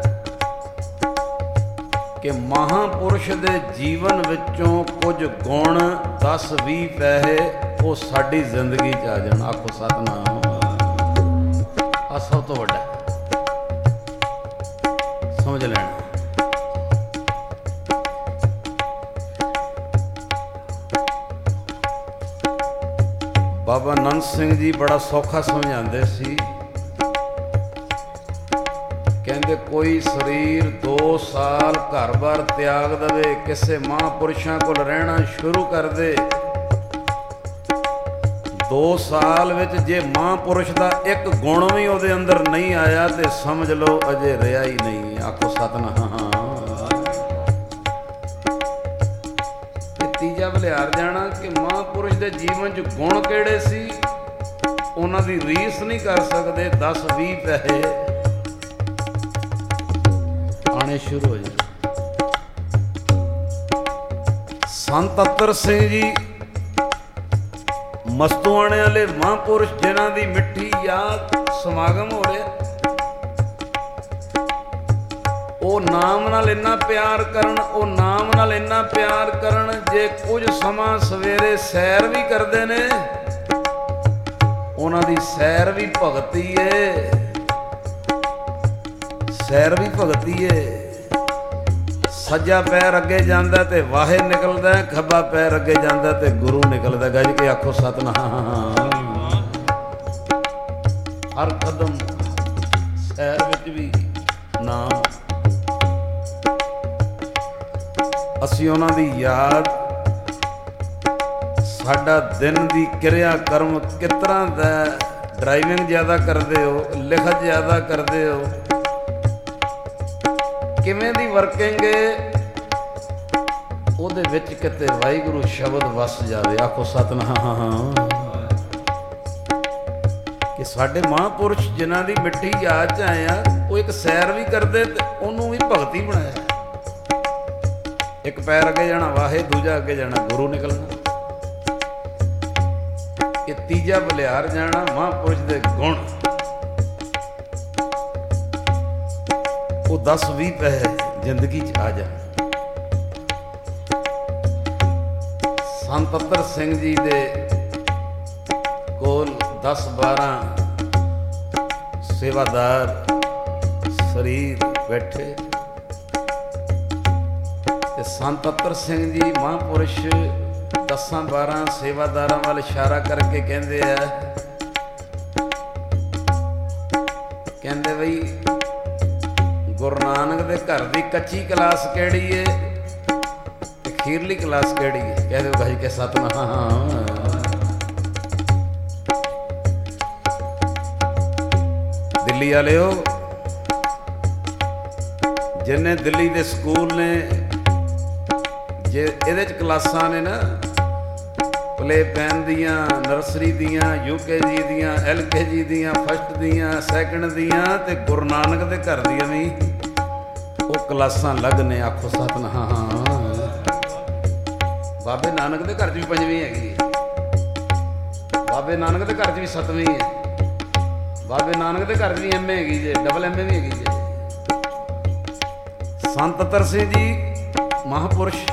ਕਿ ਮਹਾਂਪੁਰਸ਼ ਦੇ ਜੀਵਨ ਵਿੱਚੋਂ ਕੁਝ ਗੁਣ 10-20 ਪੈਸੇ ਉਹ ਸਾਡੀ ਜ਼ਿੰਦਗੀ 'ਚ ਆ ਜਾਣ। ਆਖੋ ਸਤਿਨਾਮ। ਆ ਸਭ ਤੋਂ ਵੱਡਾ, ਸਮਝ ਲੈਣਾ। ਬਾਬਾ ਨੰਦ ਸਿੰਘ ਜੀ ਬੜਾ ਸੌਖਾ ਸਮਝਾਉਂਦੇ ਸੀ। ਕਹਿੰਦੇ ਕੋਈ ਸਰੀਰ 2 ਸਾਲ ਘਰ-ਬਾਰ ਤਿਆਗ ਦੇਵੇ, ਕਿਸੇ ਮਹਾਂਪੁਰਸ਼ਾਂ ਕੋਲ ਰਹਿਣਾ ਸ਼ੁਰੂ ਕਰ ਦੇ, 2 ਸਾਲ ਵਿੱਚ ਜੇ ਮਹਾਂਪੁਰਸ਼ ਦਾ ਇੱਕ ਗੁਣ ਵੀ ਉਹਦੇ ਅੰਦਰ ਨਹੀਂ ਆਇਆ ਤੇ ਸਮਝ ਲਓ ਅਜੇ ਰਿਹਾ ਹੀ ਨਹੀਂ। ਆਖੋ ਸਤਿਨਾਮ। ਬਲਿਹਾਰ ਜਾਣਾ ਕਿ ਮਹਾਂਪੁਰਸ਼ ਦੇ ਜੀਵਨ 'ਚ ਗੁਣ ਕਿਹੜੇ ਸੀ, ਉਹਨਾਂ ਦੀ ਰੀਸ ਨਹੀਂ ਕਰ ਸਕਦੇ। 10-20 ਪੈਸੇ ਆਣੇ ਸ਼ੁਰੂ ਹੋ ਜਾਣ। ਸੰਤ ਅਤਰ ਸਿੰਘ ਜੀ ਮਸਤੂਆਣੇ ਵਾਲੇ ਮਹਾਂਪੁਰਸ਼, ਜਿਨ੍ਹਾਂ ਦੀ ਮਿੱਠੀ ਯਾਦ ਸਮਾਗਮ ਹੋ ਰਿਹਾ, ਉਹ ਨਾਮ ਨਾਲ ਇੰਨਾ ਪਿਆਰ ਕਰਨ, ਉਹ ਨਾਮ ਨਾਲ ਇੰਨਾ ਪਿਆਰ ਕਰਨ, ਜੇ ਕੁਝ ਸਮਾਂ ਸਵੇਰੇ ਸੈਰ ਵੀ ਕਰਦੇ ਨੇ, ਉਹਨਾਂ ਦੀ ਸੈਰ ਵੀ ਭਗਤੀ ਏ, ਸੈਰ ਵੀ ਭਗਤੀ ਏ। ਸੱਜਾ ਪੈਰ ਅੱਗੇ ਜਾਂਦਾ ਤੇ ਵਾਹੇ ਨਿਕਲਦਾ, ਖੱਬਾ ਪੈਰ ਅੱਗੇ ਜਾਂਦਾ ਤੇ ਗੁਰੂ ਨਿਕਲਦਾ। ਗੱਜ ਕੇ ਆਖੋ ਸਤਿਨਾਮ। ਹਰ ਕਦਮ ਸੈਰ ਵਿੱਚ ਵੀ ਨਾਮ। ਅਸੀਂ ਉਹਨਾਂ ਦੀ ਯਾਦ, ਸਾਡਾ ਦਿਨ ਦੀ ਕਿਰਿਆ ਕਰਮ ਕਿਸ ਤਰ੍ਹਾਂ ਦਾ, ਡਰਾਈਵਿੰਗ ਜ਼ਿਆਦਾ ਕਰਦੇ ਹੋ, ਲਿਖਤ ਜ਼ਿਆਦਾ ਕਰਦੇ ਹੋ, ਕਿਵੇਂ ਦੀ ਵਰਕਿੰਗ ਏ, ਉਹਦੇ ਵਿੱਚ ਕਿਤੇ ਵਾਹਿਗੁਰੂ ਸ਼ਬਦ ਵਸ ਜਾਵੇ। ਆਖੋ ਸਤਿਨਾਮ। ਕਿ ਸਾਡੇ ਮਹਾਂਪੁਰਸ਼ ਜਿਨ੍ਹਾਂ ਦੀ ਮਿੱਟੀ ਯਾਦ 'ਚ ਆਏ ਆ, ਉਹ ਇੱਕ ਸੈਰ ਵੀ ਕਰਦੇ ਤੇ ਉਹਨੂੰ ਵੀ ਭਗਤੀ ਬਣਾਇਆ। ਇੱਕ ਪੈਰ ਅੱਗੇ ਜਾਣਾ ਵਾਹੇ, ਦੂਜਾ ਅੱਗੇ ਜਾਣਾ ਗੁਰੂ ਨਿਕਲਣਾ। ਇਹ ਤੀਜਾ ਬਲਿਹਾਰ ਜਾਣਾ ਮਹਾਂਪੁਰਸ਼ ਦੇ ਗੁਣ। ਉਹ 10-20 ਪੈਸੇ ਜ਼ਿੰਦਗੀ 'ਚ ਆ ਜਾਣ। ਸੰਤ ਅਤਰ ਸਿੰਘ ਜੀ ਦੇ ਕੋਲ 10-12 ਸੇਵਾਦਾਰ ਸਰੀਰ ਬੈਠੇ ਤੇ ਸੰਤ ਅਤਰ ਸਿੰਘ ਜੀ ਮਹਾਂਪੁਰਸ਼ 10-12 ਸੇਵਾਦਾਰਾਂ ਵੱਲ ਇਸ਼ਾਰਾ ਕਰਕੇ ਕਹਿੰਦੇ ਆ, ਕਹਿੰਦੇ ਬਈ ਗੁਰੂ ਨਾਨਕ ਦੇ ਘਰ ਦੀ ਕੱਚੀ ਕਲਾਸ ਕਿਹੜੀ ਏ ਤੇ ਅਖੀਰਲੀ ਕਲਾਸ ਕਿਹੜੀ ਏ? ਕਹਿ ਦਿਓ ਭਾਈ ਕੇ ਸਤਿਨਾਮ। ਦਿੱਲੀ ਵਾਲਿਓ, ਜਿੰਨੇ ਦਿੱਲੀ ਦੇ ਸਕੂਲ ਨੇ, ਜੇ ਇਹਦੇ 'ਚ ਕਲਾਸਾਂ ਨੇ ਨਾ, ਪਲੇ ਪੈਨ ਦੀਆਂ, ਨਰਸਰੀ ਦੀਆਂ, UKG ਦੀਆਂ, LKG ਦੀਆਂ, ਫਸਟ ਦੀਆਂ, ਸੈਕਿੰਡ ਦੀਆਂ, ਤੇ ਗੁਰੂ ਨਾਨਕ ਦੇ ਘਰ ਦੀਆਂ ਵੀ ਉਹ ਕਲਾਸਾਂ ਅਲੱਗ ਨੇ। ਆਖੋ ਸਤਿਨਾਮ। ਬਾਬੇ ਨਾਨਕ ਦੇ ਘਰ 'ਚ ਵੀ 5ਵੀਂ ਹੈਗੀ ਹੈ, ਬਾਬੇ ਨਾਨਕ ਦੇ ਘਰ 'ਚ ਵੀ 7ਵੀਂ ਹੈ, ਬਾਬੇ ਨਾਨਕ ਦੇ ਘਰ 'ਚ ਵੀ MA ਹੈਗੀ ਜੇ, ਡਬਲ MA ਵੀ ਹੈਗੀ ਜੇ। ਸੰਤ ਅਤਰ ਸਿੰਘ ਜੀ ਮਹਾਂਪੁਰਸ਼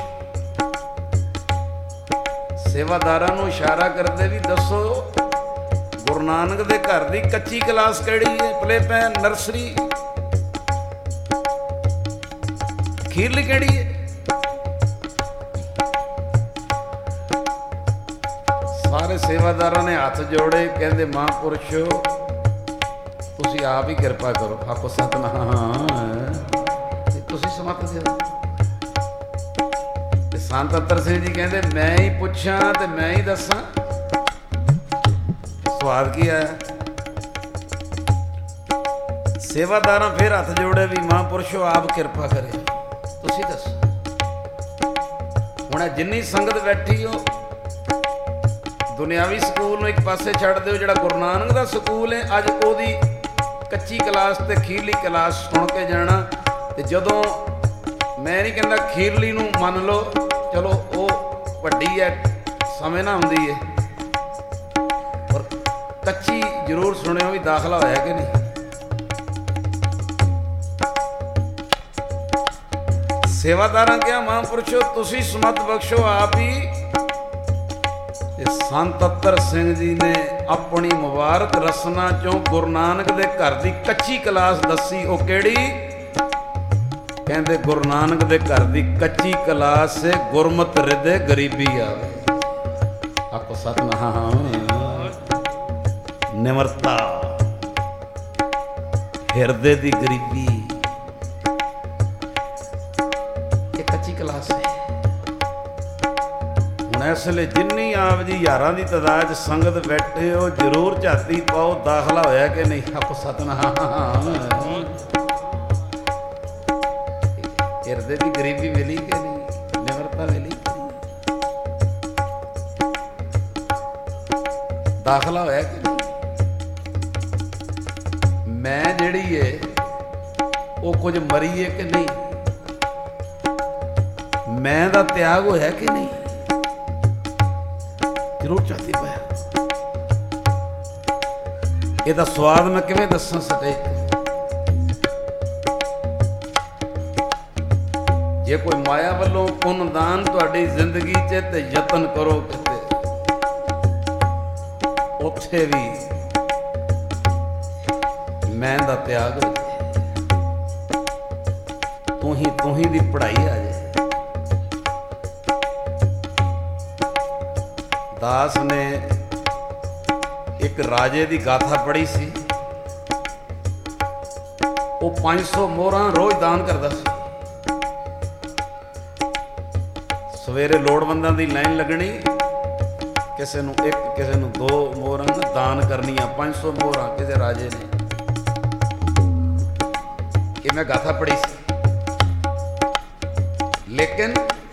ਸੇਵਾਦਾਰਾਂ ਨੂੰ ਇਸ਼ਾਰਾ ਕਰਦੇ ਵੀ ਦੱਸੋ ਗੁਰੂ ਨਾਨਕ ਦੇ ਘਰ ਦੀ ਕੱਚੀ ਕਲਾਸ ਕਿਹੜੀ ਹੈ? ਪਲੇ ਪੈਨ, ਨਰਸਰੀ, ਅਖੀਰਲੀ ਕਿਹੜੀ ਹੈ? ਸਾਰੇ ਸੇਵਾਦਾਰਾਂ ਨੇ ਹੱਥ ਜੋੜੇ, ਕਹਿੰਦੇ ਮਹਾਂਪੁਰਸ਼ੋ ਤੁਸੀਂ ਆਪ ਹੀ ਕਿਰਪਾ ਕਰੋ। ਆਖੋ ਸਤਿਨਾਮ। ਤੁਸੀਂ ਸਮਤ ਦਿਓ। ਤੇ ਸੰਤ ਅਤਰ ਸਿੰਘ ਜੀ ਕਹਿੰਦੇ ਮੈਂ ਹੀ ਪੁੱਛਾਂ ਤੇ ਮੈਂ ਹੀ ਦੱਸਾਂ, ਸਵਾਲ ਕੀ ਆਇਆ? ਸੇਵਾਦਾਰਾਂ ਫਿਰ ਹੱਥ ਜੋੜੇ ਵੀ ਮਹਾਂਪੁਰਸ਼ੋ ਆਪ ਕਿਰਪਾ ਕਰੇ, ਤੁਸੀਂ ਦੱਸੋ। ਹੁਣ ਜਿੰਨੀ ਸੰਗਤ ਬੈਠੀ ਹੋ, ਦੁਨਿਆਵੀ ਸਕੂਲ ਨੂੰ ਇੱਕ ਪਾਸੇ ਛੱਡ ਦਿਓ, ਜਿਹੜਾ ਗੁਰੂ ਨਾਨਕ ਦਾ ਸਕੂਲ ਹੈ, ਅੱਜ ਉਹਦੀ ਕੱਚੀ ਕਲਾਸ ਤੇ ਅਖੀਰਲੀ ਕਲਾਸ ਸੁਣ ਕੇ ਜਾਣਾ। ਤੇ ਜਦੋਂ, ਮੈਂ ਨਹੀਂ ਕਹਿੰਦਾ ਅਖੀਰਲੀ ਨੂੰ ਮੰਨ ਲਓ, ਚਲੋ ਉਹ ਵੱਡੀ ਹੈ, ਸਮੇਂ ਨਾ ਹੁੰਦੀ ਹੈ, ਪਰ ਕੱਚੀ ਜ਼ਰੂਰ ਸੁਣਿਓ ਵੀ ਦਾਖਲਾ ਹੋਇਆ ਕਿ ਨਹੀਂ। ਸੇਵਾਦਾਰਾਂ ਕਿਹਾ ਮਹਾਂਪੁਰਸ਼ੋ ਤੁਸੀਂ ਸਮਤ ਬਖਸ਼ੋ ਆਪ ਹੀ। ਤੇ ਸੰਤ ਅਤਰ ਸਿੰਘ ਜੀ ਨੇ ਆਪਣੀ ਮੁਬਾਰਕ ਰਸਨਾ ਚੋਂ ਗੁਰੂ ਨਾਨਕ ਦੇ ਘਰ ਦੀ ਕੱਚੀ ਕਲਾਸ ਦੱਸੀ। ਉਹ ਕਿਹੜੀ? ਕਹਿੰਦੇ ਗੁਰੂ ਨਾਨਕ ਦੇ ਘਰ ਦੀ ਕੱਚੀ ਕਲਾਸ ਸੇ ਗੁਰਮਤਿ ਹਿਰਦੇ ਗਰੀਬੀ ਆਵੇ। ਆਖੋ ਸਤਿਨਾਮ। ਨਿਮਰਤਾ, ਹਿਰਦੇ ਦੀ ਗਰੀਬੀ, ਇਹ ਕੱਚੀ ਕਲਾਸ ਹੈ। ਹੁਣ ਇਸ ਵੇਲੇ ਜਿੰਨੀ ਆਪ ਜੀ ਹਜ਼ਾਰਾਂ ਦੀ ਤਾਦਾਦ 'ਚ ਸੰਗਤ ਬੈਠੇ ਹੋ, ਜ਼ਰੂਰ ਝਾਤੀ ਪਾਓ ਦਾਖਲਾ ਹੋਇਆ ਕਿ ਨਹੀਂ। ਆਖੋ ਸਤਿਨਾਮ। ਹਿਰਦੇ ਦੀ ਗਰੀਬੀ ਮਿਲੀ ਕਿ ਨਹੀਂ? ਨਿਮਰਤਾ ਮਿਲੀ ਕਿ ਨਹੀਂ? ਦਾਖਲਾ ਹੋਇਆ ਕਿ ਨਹੀਂ? ਮੈਂ ਜਿਹੜੀ ਏ ਉਹ ਕੁਝ ਮਰੀ ਏ ਕਿ ਨਹੀਂ? ਮੈਂ ਦਾ ਤਿਆਗ ਹੋਇਆ ਕਿ ਨਹੀਂ? ਜ਼ਰੂਰ ਚਾਹਤੀ ਪਾਇਆ। ਇਹਦਾ ਸਵਾਦ ਮੈਂ ਕਿਵੇਂ ਦੱਸਾਂ ਸਟੇਜ ਤੇ? ਜੇ ਕੋਈ ਮਾਇਆ ਵੱਲੋਂ ਪੁੰਨਦਾਨ ਤੁਹਾਡੀ ਜ਼ਿੰਦਗੀ 'ਚ ਤੇ ਯਤਨ ਕਰੋ ਕਿਤੇ, ਉੱਥੇ ਵੀ ਮੈਂ ਦਾ ਤਿਆਗ ਹੋ ਜਾਏ, ਤੂੰ ਹੀ ਦੀ ਪੜ੍ਹਾਈ ਆ ਜਾਏ। ਦਾਸ ਨੇ ਇੱਕ ਰਾਜੇ ਦੀ ਗਾਥਾ ਪੜ੍ਹੀ ਸੀ। ਉਹ 500 ਮੋਹਰਾਂ ਰੋਜ਼ ਦਾਨ ਕਰਦਾ ਸੀ। ਸਵੇਰੇ ਲੋੜਵੰਦਾਂ ਦੀ ਲਾਈਨ ਲੱਗਣੀ, ਕਿਸੇ ਨੂੰ 1 ਕਿਸੇ ਨੂੰ 2 ਮੋਹਰਾਂ ਦਾਨ ਕਰਨੀਆਂ। 500 ਮੋਹਰਾਂ ਕਿਸੇ ਰਾਜੇ ਨੇ। ਇਹ ਮੈਂ ਗਾਥਾ ਪੜ੍ਹੀ ਸੀ। ਲੇਕਿਨ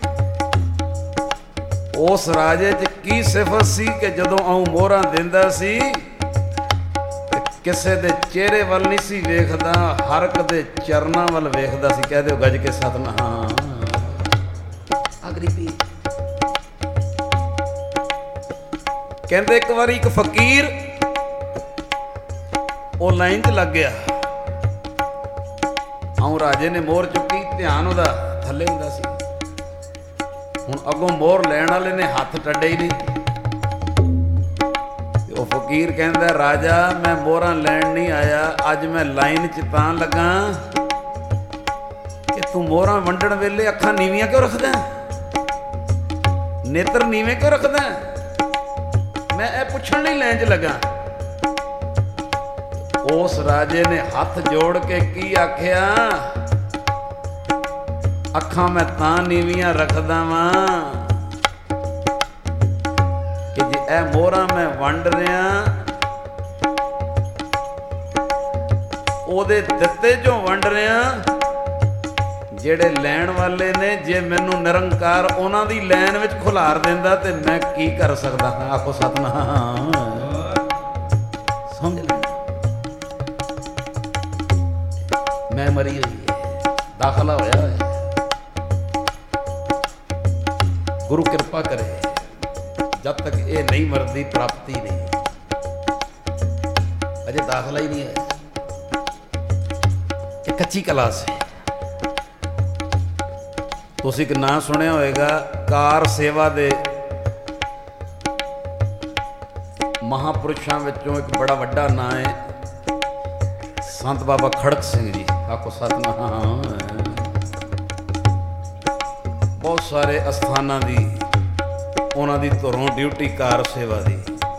ਉਸ ਰਾਜੇ 'ਚ ਕੀ ਸਿਫਤ ਸੀ ਕਿ ਜਦੋਂ ਆਉਂ ਮੋਹਰਾਂ ਦਿੰਦਾ ਸੀ ਤੇ ਕਿਸੇ ਦੇ ਚਿਹਰੇ ਵੱਲ ਨਹੀਂ ਸੀ ਵੇਖਦਾ, ਹਰ ਇੱਕ ਦੇ ਚਰਨਾਂ ਵੱਲ ਵੇਖਦਾ ਸੀ। ਕਹਿ ਦਿਓ ਗੱਜ ਕੇ ਸਤਿਨਾਮ। ਗਰੀਬੀ ਕਹਿੰਦੇ ਇੱਕ ਵਾਰੀ ਇੱਕ ਫਕੀਰ ਉਹ ਲਾਈਨ 'ਚ ਲੱਗ ਗਿਆ। ਆਉਂ ਰਾਜੇ ਨੇ ਮੋਹਰ ਚੁੱਕੀ, ਧਿਆਨ ਉਹਦਾ ਥੱਲੇ ਹੁੰਦਾ ਸੀ। ਹੁਣ ਅੱਗੋਂ ਮੋਹਰ ਲੈਣ ਵਾਲੇ ਨੇ ਹੱਥ ਟੱਡੇ ਹੀ ਨਹੀਂ। ਉਹ ਫਕੀਰ ਕਹਿੰਦਾ ਰਾਜਾ ਮੈਂ ਮੋਹਰਾਂ ਲੈਣ ਨਹੀਂ ਆਇਆ, ਅੱਜ ਮੈਂ ਲਾਈਨ 'ਚ ਤਾਂ ਲੱਗਾ ਕਿ ਤੂੰ ਮੋਹਰਾਂ ਵੰਡਣ ਵੇਲੇ ਅੱਖਾਂ ਨੀਵੀਆਂ ਕਿਉਂ ਰੱਖਦਾ? ਨੇਤਰ ਨੀਵੇਂ ਕਿਉਂ ਰੱਖਦਾ? ਮੈਂ ਇਹ ਪੁੱਛਣ ਲਈ ਲਾਈਨ 'ਚ ਲੱਗਾ। ਉਸ ਰਾਜੇ ਨੇ ਹੱਥ ਜੋੜ ਕੇ ਕੀ ਆਖਿਆ? ਅੱਖਾਂ ਮੈਂ ਤਾਂ ਨੀਵੀਆਂ ਰੱਖਦਾ ਵਾਂ ਕਿ ਜੇ ਇਹ ਮੋਹਰਾਂ ਮੈਂ ਵੰਡ ਰਿਹਾ, ਉਹਦੇ ਦਿੱਤੇ ਚੋਂ ਵੰਡ ਰਿਹਾ। ਜਿਹੜੇ ਲੈਣ ਵਾਲੇ ਨੇ ਜੇ ਮੈਨੂੰ ਨਿਰੰਕਾਰ ਉਹਨਾਂ ਦੀ ਲਾਈਨ ਵਿੱਚ ਖੁਲਾਰ ਦਿੰਦਾ ਤੇ ਮੈਂ ਕੀ ਕਰ ਸਕਦਾ ਹਾਂ? ਆਖੋ ਸਤਿਨਾਮ। ਸਮਝ ਲੈ, ਮੈਂ ਮਰੀ ਹੋਈ ਹੈ, ਦਾਖਲਾ ਹੋਇਆ ਹੈ। ਗੁਰੂ ਕਿਰਪਾ ਕਰੇ, ਜਦ ਤੱਕ ਇਹ ਨਹੀਂ ਮਰਦੀ ਪ੍ਰਾਪਤੀ ਨਹੀਂ। ਅਜੇ ਦਾਖਲਾ ਹੀ ਨਹੀਂ ਹੈ, ਇਹ ਕੱਚੀ ਕਲਾਸ ਹੈ। ਤੁਸੀਂ ਇੱਕ ਨਾਂ ਸੁਣਿਆ ਹੋਵੇਗਾ, ਕਾਰ ਸੇਵਾ ਦੇ ਮਹਾਂਪੁਰਸ਼ਾਂ ਵਿੱਚੋਂ ਇੱਕ ਬੜਾ ਵੱਡਾ ਨਾਂ ਹੈ ਸੰਤ ਬਾਬਾ ਖੜਕ ਸਿੰਘ ਜੀ। ਆਖੋ ਸਤਿਨਾਮ। ਬਹੁਤ ਸਾਰੇ ਅਸਥਾਨਾਂ ਦੀ ਉਹਨਾਂ ਦੀ ਧੁਰੋਂ ਡਿਊਟੀ ਕਾਰ ਸੇਵਾ ਦੀ।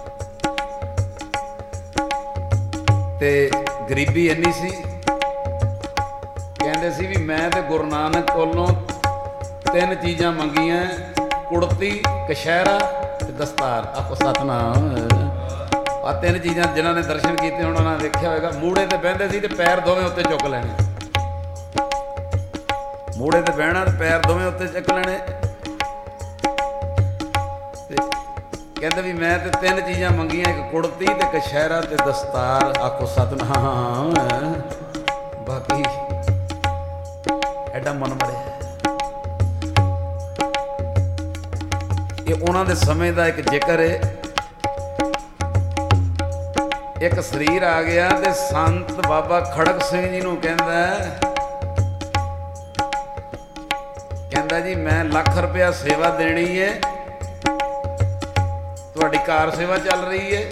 ਤੇ ਗਰੀਬੀ ਇੰਨੀ ਸੀ, ਕਹਿੰਦੇ ਸੀ ਵੀ ਮੈਂ ਤੇ ਗੁਰੂ ਨਾਨਕ ਕੋਲੋਂ 3 ਚੀਜ਼ਾਂ ਮੰਗੀਆਂ, ਕੁੜਤੀ, ਕਸ਼ਹਿਰਾ ਤੇ ਦਸਤਾਰ। ਆਖੋ ਸਤਿਨਾਮ। ਆ 3 ਚੀਜ਼ਾਂ ਜਿਨ੍ਹਾਂ ਨੇ ਦਰਸ਼ਨ ਕੀਤੇ ਹੁਣ ਉਹਨਾਂ ਨੇ ਵੇਖਿਆ ਹੋਵੇਗਾ। ਮੂੜੇ ਤੇ ਬਹਿੰਦੇ ਸੀ ਤੇ ਪੈਰ ਦੋਵੇਂ ਉੱਤੇ ਚੁੱਕ ਲੈਣੇ। ਮੂੜੇ ਤੇ ਬਹਿਣਾ ਤੇ ਪੈਰ ਦੋਵੇਂ ਉੱਤੇ ਚੁੱਕ ਲੈਣੇ। ਤੇ ਕਹਿੰਦੇ ਵੀ ਮੈਂ ਤੇ 3 ਚੀਜ਼ਾਂ ਮੰਗੀਆਂ, ਇੱਕ ਕੁੜਤੀ ਤੇ ਕਸ਼ਹਿਰਾ ਤੇ ਦਸਤਾਰ। ਆਖੋ ਸਤਿਨਾਮ। ਬਾਕੀ ਐਡਾ ਮਨ ਮੜਿਆ। ਇਹ ਉਹਨਾਂ ਦੇ ਸਮੇਂ ਦਾ ਇੱਕ ਜ਼ਿਕਰ ਹੈ। ਇੱਕ ਸਰੀਰ ਆ ਗਿਆ ਤੇ ਸੰਤ ਬਾਬਾ ਖੜਕ ਸਿੰਘ ਜੀ ਨੂੰ ਕਹਿੰਦਾ ਜੀ ਮੈਂ ਲੱਖ ਰੁਪਇਆ ਸੇਵਾ ਦੇਣੀ ਹੈ, ਤੁਹਾਡੀ ਕਾਰ ਸੇਵਾ ਚੱਲ ਰਹੀ ਹੈ,